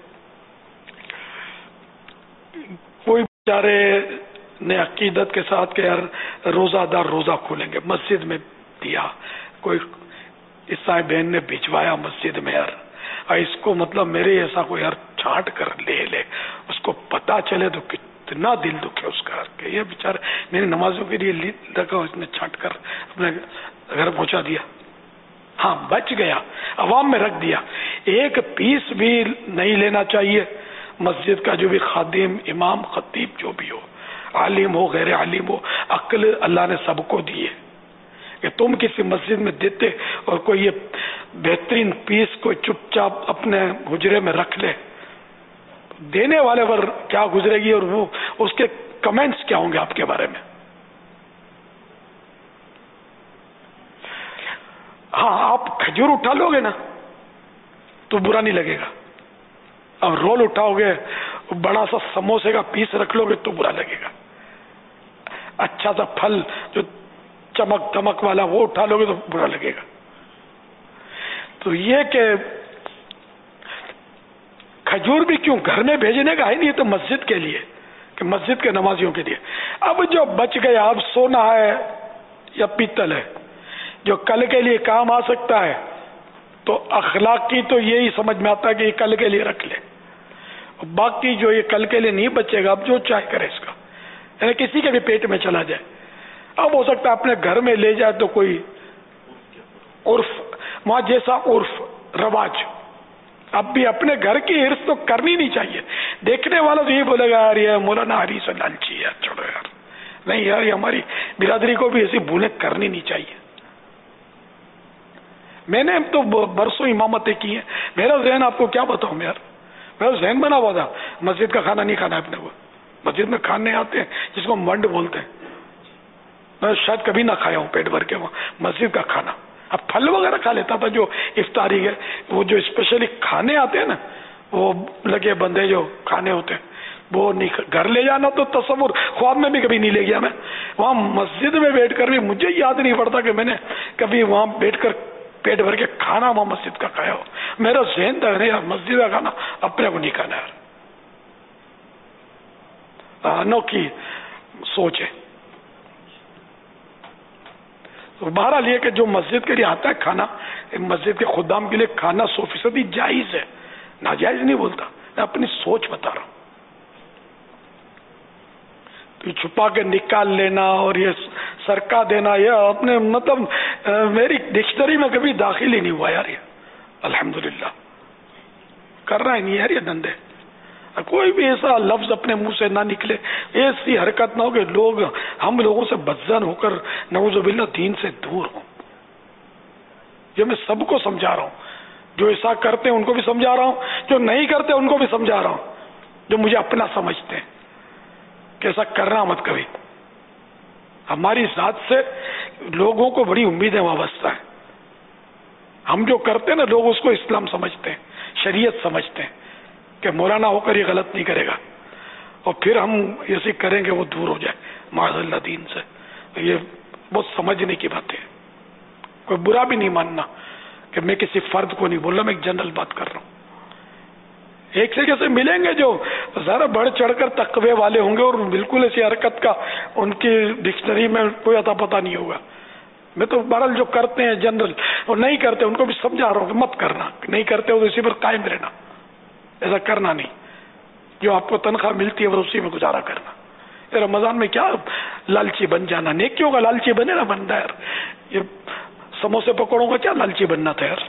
کوئی بیچارے نے عقیدت کے ساتھ کہ یار روزہ دار روزہ کھولیں گے، مسجد میں دیا، کوئی عیسائی بہن نے بھجوایا مسجد میں یار، اور اس کو مطلب میرے ایسا کوئی یار چھانٹ کر لے لے، اس کو پتا چلے تو کتنا دل دکھے اس کا کہ یہ بیچارے میری نمازوں کے لیے لگا، اس نے چھانٹ کر اپنے گھر پہنچا دیا. ہاں بچ گیا، عوام میں رکھ دیا. ایک پیس بھی نہیں لینا چاہیے مسجد کا، جو بھی خادم، امام، خطیب جو بھی ہو، عالم ہو غیر عالم ہو، عقل اللہ نے سب کو دی ہے کہ تم کسی مسجد میں دیتے اور کوئی یہ بہترین پیس کوئی چپ چاپ اپنے حجرے میں رکھ لے، دینے والے پر کیا گزرے گی اور وہ اس کے کمنٹس کیا ہوں گے آپ کے بارے میں. ہاں آپ کھجور اٹھا لو گے نا تو برا نہیں لگے گا، اور رول اٹھاؤ گے، بڑا سا سموسے کا پیس رکھ لو گے تو برا لگے گا. اچھا سا پھل جو چمک دمک والا وہ اٹھا لو گے تو برا لگے گا. تو یہ کہ کھجور بھی کیوں گھر میں بھیجنے کا ہے نہیں، تو مسجد کے لیے کہ مسجد کے نمازیوں کے لیے. اب جو بچ گیا، اب سونا ہے یا پیتل ہے جو کل کے لیے کام آ سکتا ہے، تو اخلاق کی تو یہی سمجھ میں آتا ہے کہ یہ کل کے لیے رکھ لے. باقی جو یہ کل کے لیے نہیں بچے گا، اب جو چاہے کرے اس کا، یعنی کسی کے بھی پیٹ میں چلا جائے. اب ہو سکتا ہے اپنے گھر میں لے جائے تو کوئی عرف وہاں جیسا عرف رواج، اب بھی اپنے گھر کی ہرس تو کرنی نہیں چاہیے. دیکھنے والا تو یہ بولے گا یار یہ مولانا ہری سے لالچی ہے، چھوڑو یار. نہیں یار، یہ ہماری برادری کو بھی ایسی بھولیں کرنی نہیں چاہیے. میں نے تو برسوں امامتیں کی ہیں، میرا ذہن آپ کو کیا بتاؤں یار، میرا ذہن بنا ہوا تھا مسجد کا کھانا نہیں کھانا ہے اپنے کو. مسجد میں کھانے آتے ہیں جس کو منڈ بولتے ہیں، میں شاید کبھی نہ کھایا ہوں پیٹ بھر کے وہاں مسجد کا کھانا. اب پھل وغیرہ کھا لیتا تھا جو افطاری ہے، وہ جو اسپیشلی کھانے آتے ہیں نا، وہ لگے بندے جو کھانے ہوتے ہیں وہ نہیں. گھر لے جانا تو تصور خواب میں بھی کبھی نہیں لے گیا میں. وہاں مسجد میں بیٹھ کر بھی مجھے یاد نہیں پڑتا کہ میں نے کبھی وہاں بیٹھ کر پیٹ بھر کے کھانا وہاں مسجد کا کھایا ہو. میرا ذہن تھا نہیں یار مسجد کا کھانا اپنے کو نہیں کھانا یار. انوکھی سوچ ہے. تو بہرحال یہ کہ جو مسجد کے لیے آتا ہے کھانا، مسجد کے خدام کے لیے کھانا سو فیصدی جائز ہے، ناجائز نہیں بولتا، میں اپنی سوچ بتا رہا ہوں. تو یہ چھپا کے نکال لینا اور یہ سرکا دینا، یہ اپنے مطلب میری ڈکشنری میں کبھی داخل ہی نہیں ہوا یار. یہ الحمدللہ کر رہا ہی نہیں یار یہ دندے. کوئی بھی ایسا لفظ اپنے منہ سے نہ نکلے، ایسی حرکت نہ ہو کہ لوگ ہم لوگوں سے بدزن ہو کر نعوذ باللہ دین سے دور ہوں. یہ میں سب کو سمجھا رہا ہوں، جو ایسا کرتے ہیں ان کو بھی سمجھا رہا ہوں، جو نہیں کرتے ان کو بھی سمجھا رہا ہوں، جو مجھے اپنا سمجھتے ہیں کہ ایسا کرنا مت کبھی. ہماری ذات سے لوگوں کو بڑی امیدیں وابستہ ہیں. ہم جو کرتے ہیں نا لوگ اس کو اسلام سمجھتے ہیں، شریعت سمجھتے ہیں کہ مولانا ہو کر یہ غلط نہیں کرے گا، اور پھر ہم ایسے کریں گے وہ دور ہو جائے معاذ اللہ دین سے. یہ بہت سمجھنے کی بات ہے. کوئی برا بھی نہیں ماننا کہ میں کسی فرد کو نہیں بول رہا، میں ایک جنرل بات کر رہا ہوں. ایک سے کیسے ملیں گے جو ذرا بڑھ چڑھ کر تقوی والے ہوں گے اور بالکل ایسی حرکت کا ان کی ڈکشنری میں کوئی اتا پتہ نہیں ہوگا. میں تو بہرحال جو کرتے ہیں جنرل اور نہیں کرتے ان کو بھی سمجھا رہا ہوں کہ مت کرنا، نہیں کرتے ہو تو اسی پر قائم رہنا، ایسا کرنا نہیں. جو آپ کو تنخواہ ملتی ہے وہ اسی میں گزارا کرنا. رمضان میں کیا لالچی بن جانا، نیکیوں کا لالچی بنے نا بندہ یار. یہ سموسے پکوڑوں کا کیا لالچی بننا تھا یار.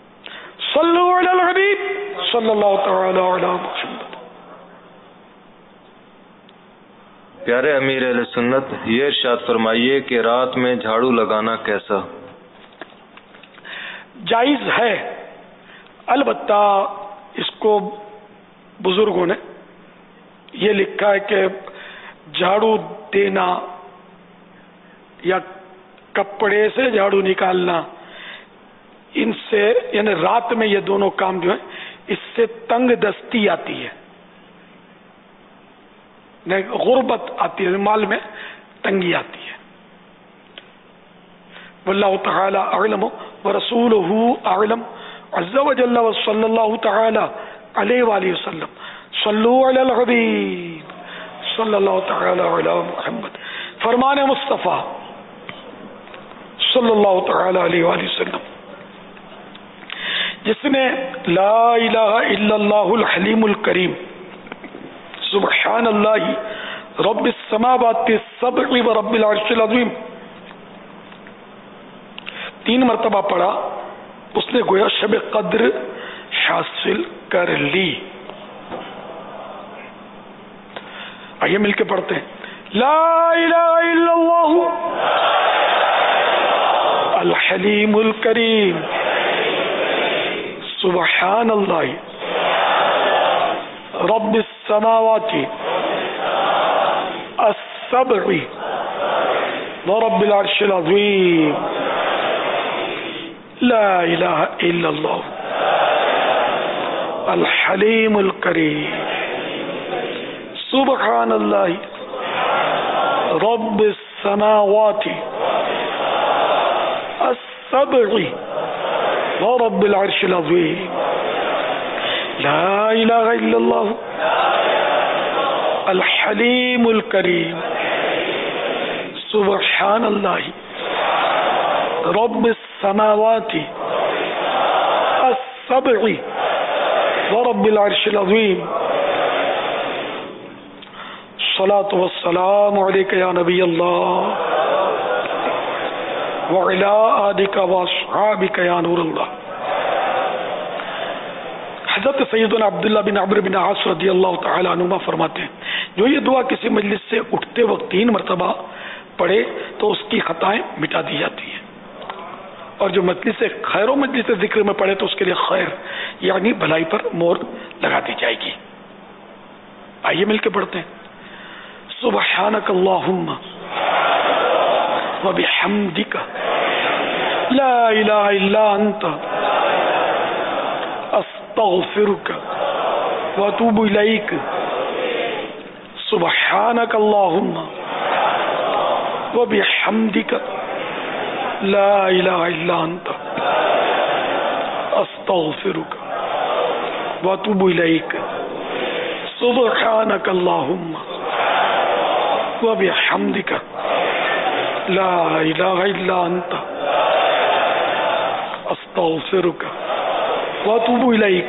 صلو علی الحبیب صلی اللہ تعالی علی محمد.
پیارے امیر اہل سنت، یہ ارشاد فرمائیے کہ رات میں جھاڑو لگانا کیسا؟
جائز ہے، البتہ اس کو بزرگوں نے یہ لکھا ہے کہ جھاڑو دینا یا کپڑے سے جھاڑو نکالنا، ان سے یعنی رات میں یہ دونوں کام جو ہیں اس سے تنگ دستی آتی ہے، غربت آتی ہے، مال میں تنگی آتی ہے۔ واللہ تعالی اعلم ورسولہ اعلم عز وجل وصلی اللہ تعالی علیہ وآلہ وسلم صلو علی الحبیب صلی اللہ تعالی علی محمد۔ فرمان مصطفیٰ صلی اللہ تعالی علیہ وآلہ وسلم، جس نے لا الہ الا اللہ الحلیم الکریم سبحان اللہ رب السماوات السبع و رب العرش العظیم تین مرتبہ پڑھا، اس نے گویا شب قدر حاصل کر لی۔ آئیے مل کے پڑھتے ہیں، لا الہ الا اللہ الحلیم الکریم سبحان اللہ رب السماوات السبع ورب العرش العظیم لا الہ الا اللہ الحلیم الکریم سبحان اللہ رب السماوات السبع ورب العرش العظیم لا الہ الا اللہ الحلیم الکریم سبحان اللہ رب السماوات السبع ورب العرش العظیم الصلاة والسلام علیک یا نبی اللہ وعلی آلک واصحابک یا نور اللہ۔ حضرت سیدنا عبداللہ بن عمرو بن عاص رضی اللہ تعالی عنہما فرماتے ہیں، جو یہ دعا کسی مجلس سے اٹھتے وقت تین مرتبہ پڑھے تو اس کی خطائیں مٹا دی جاتی ہیں، اور جو مجلس سے خیر و مجلس ذکر میں پڑھے تو اس کے لیے خیر یعنی بھلائی پر مور لگا دی جائے گی۔ آئیے مل کے پڑھتے ہیں، سبحانک اللہم وبحمدک لا الہ الا انت استغفرک واتوب الیک سبحانک اللہم وبحمدک لا الہ الا انت استغفرک واتوب الیک سبحانک اللہم وبحمدک لا الہ الا انت استغفرک واتوب الیک۔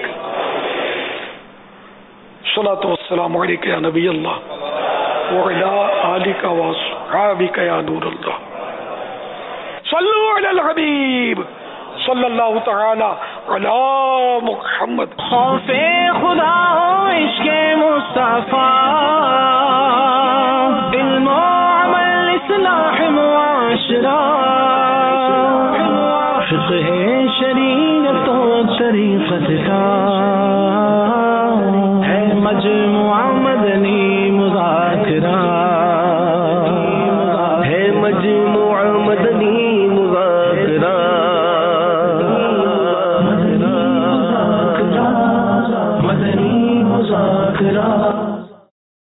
الصلاۃ والسلام علیک یا نبی اللہ وعلی آلک واصحابک یا نور اللہ۔ صلو علی الحبیب صلی اللہ تعالی علی محمد۔
خوف خدا ہو عشق مصطفیٰ، علم و عمل اصلاح معاشرہ، فقہ شریعت و طریقت کا ہے مجموعہ مدنی مذاکرہ، ہے مجموعہ مدنی مذاکرہ، مدنی مذاکرہ۔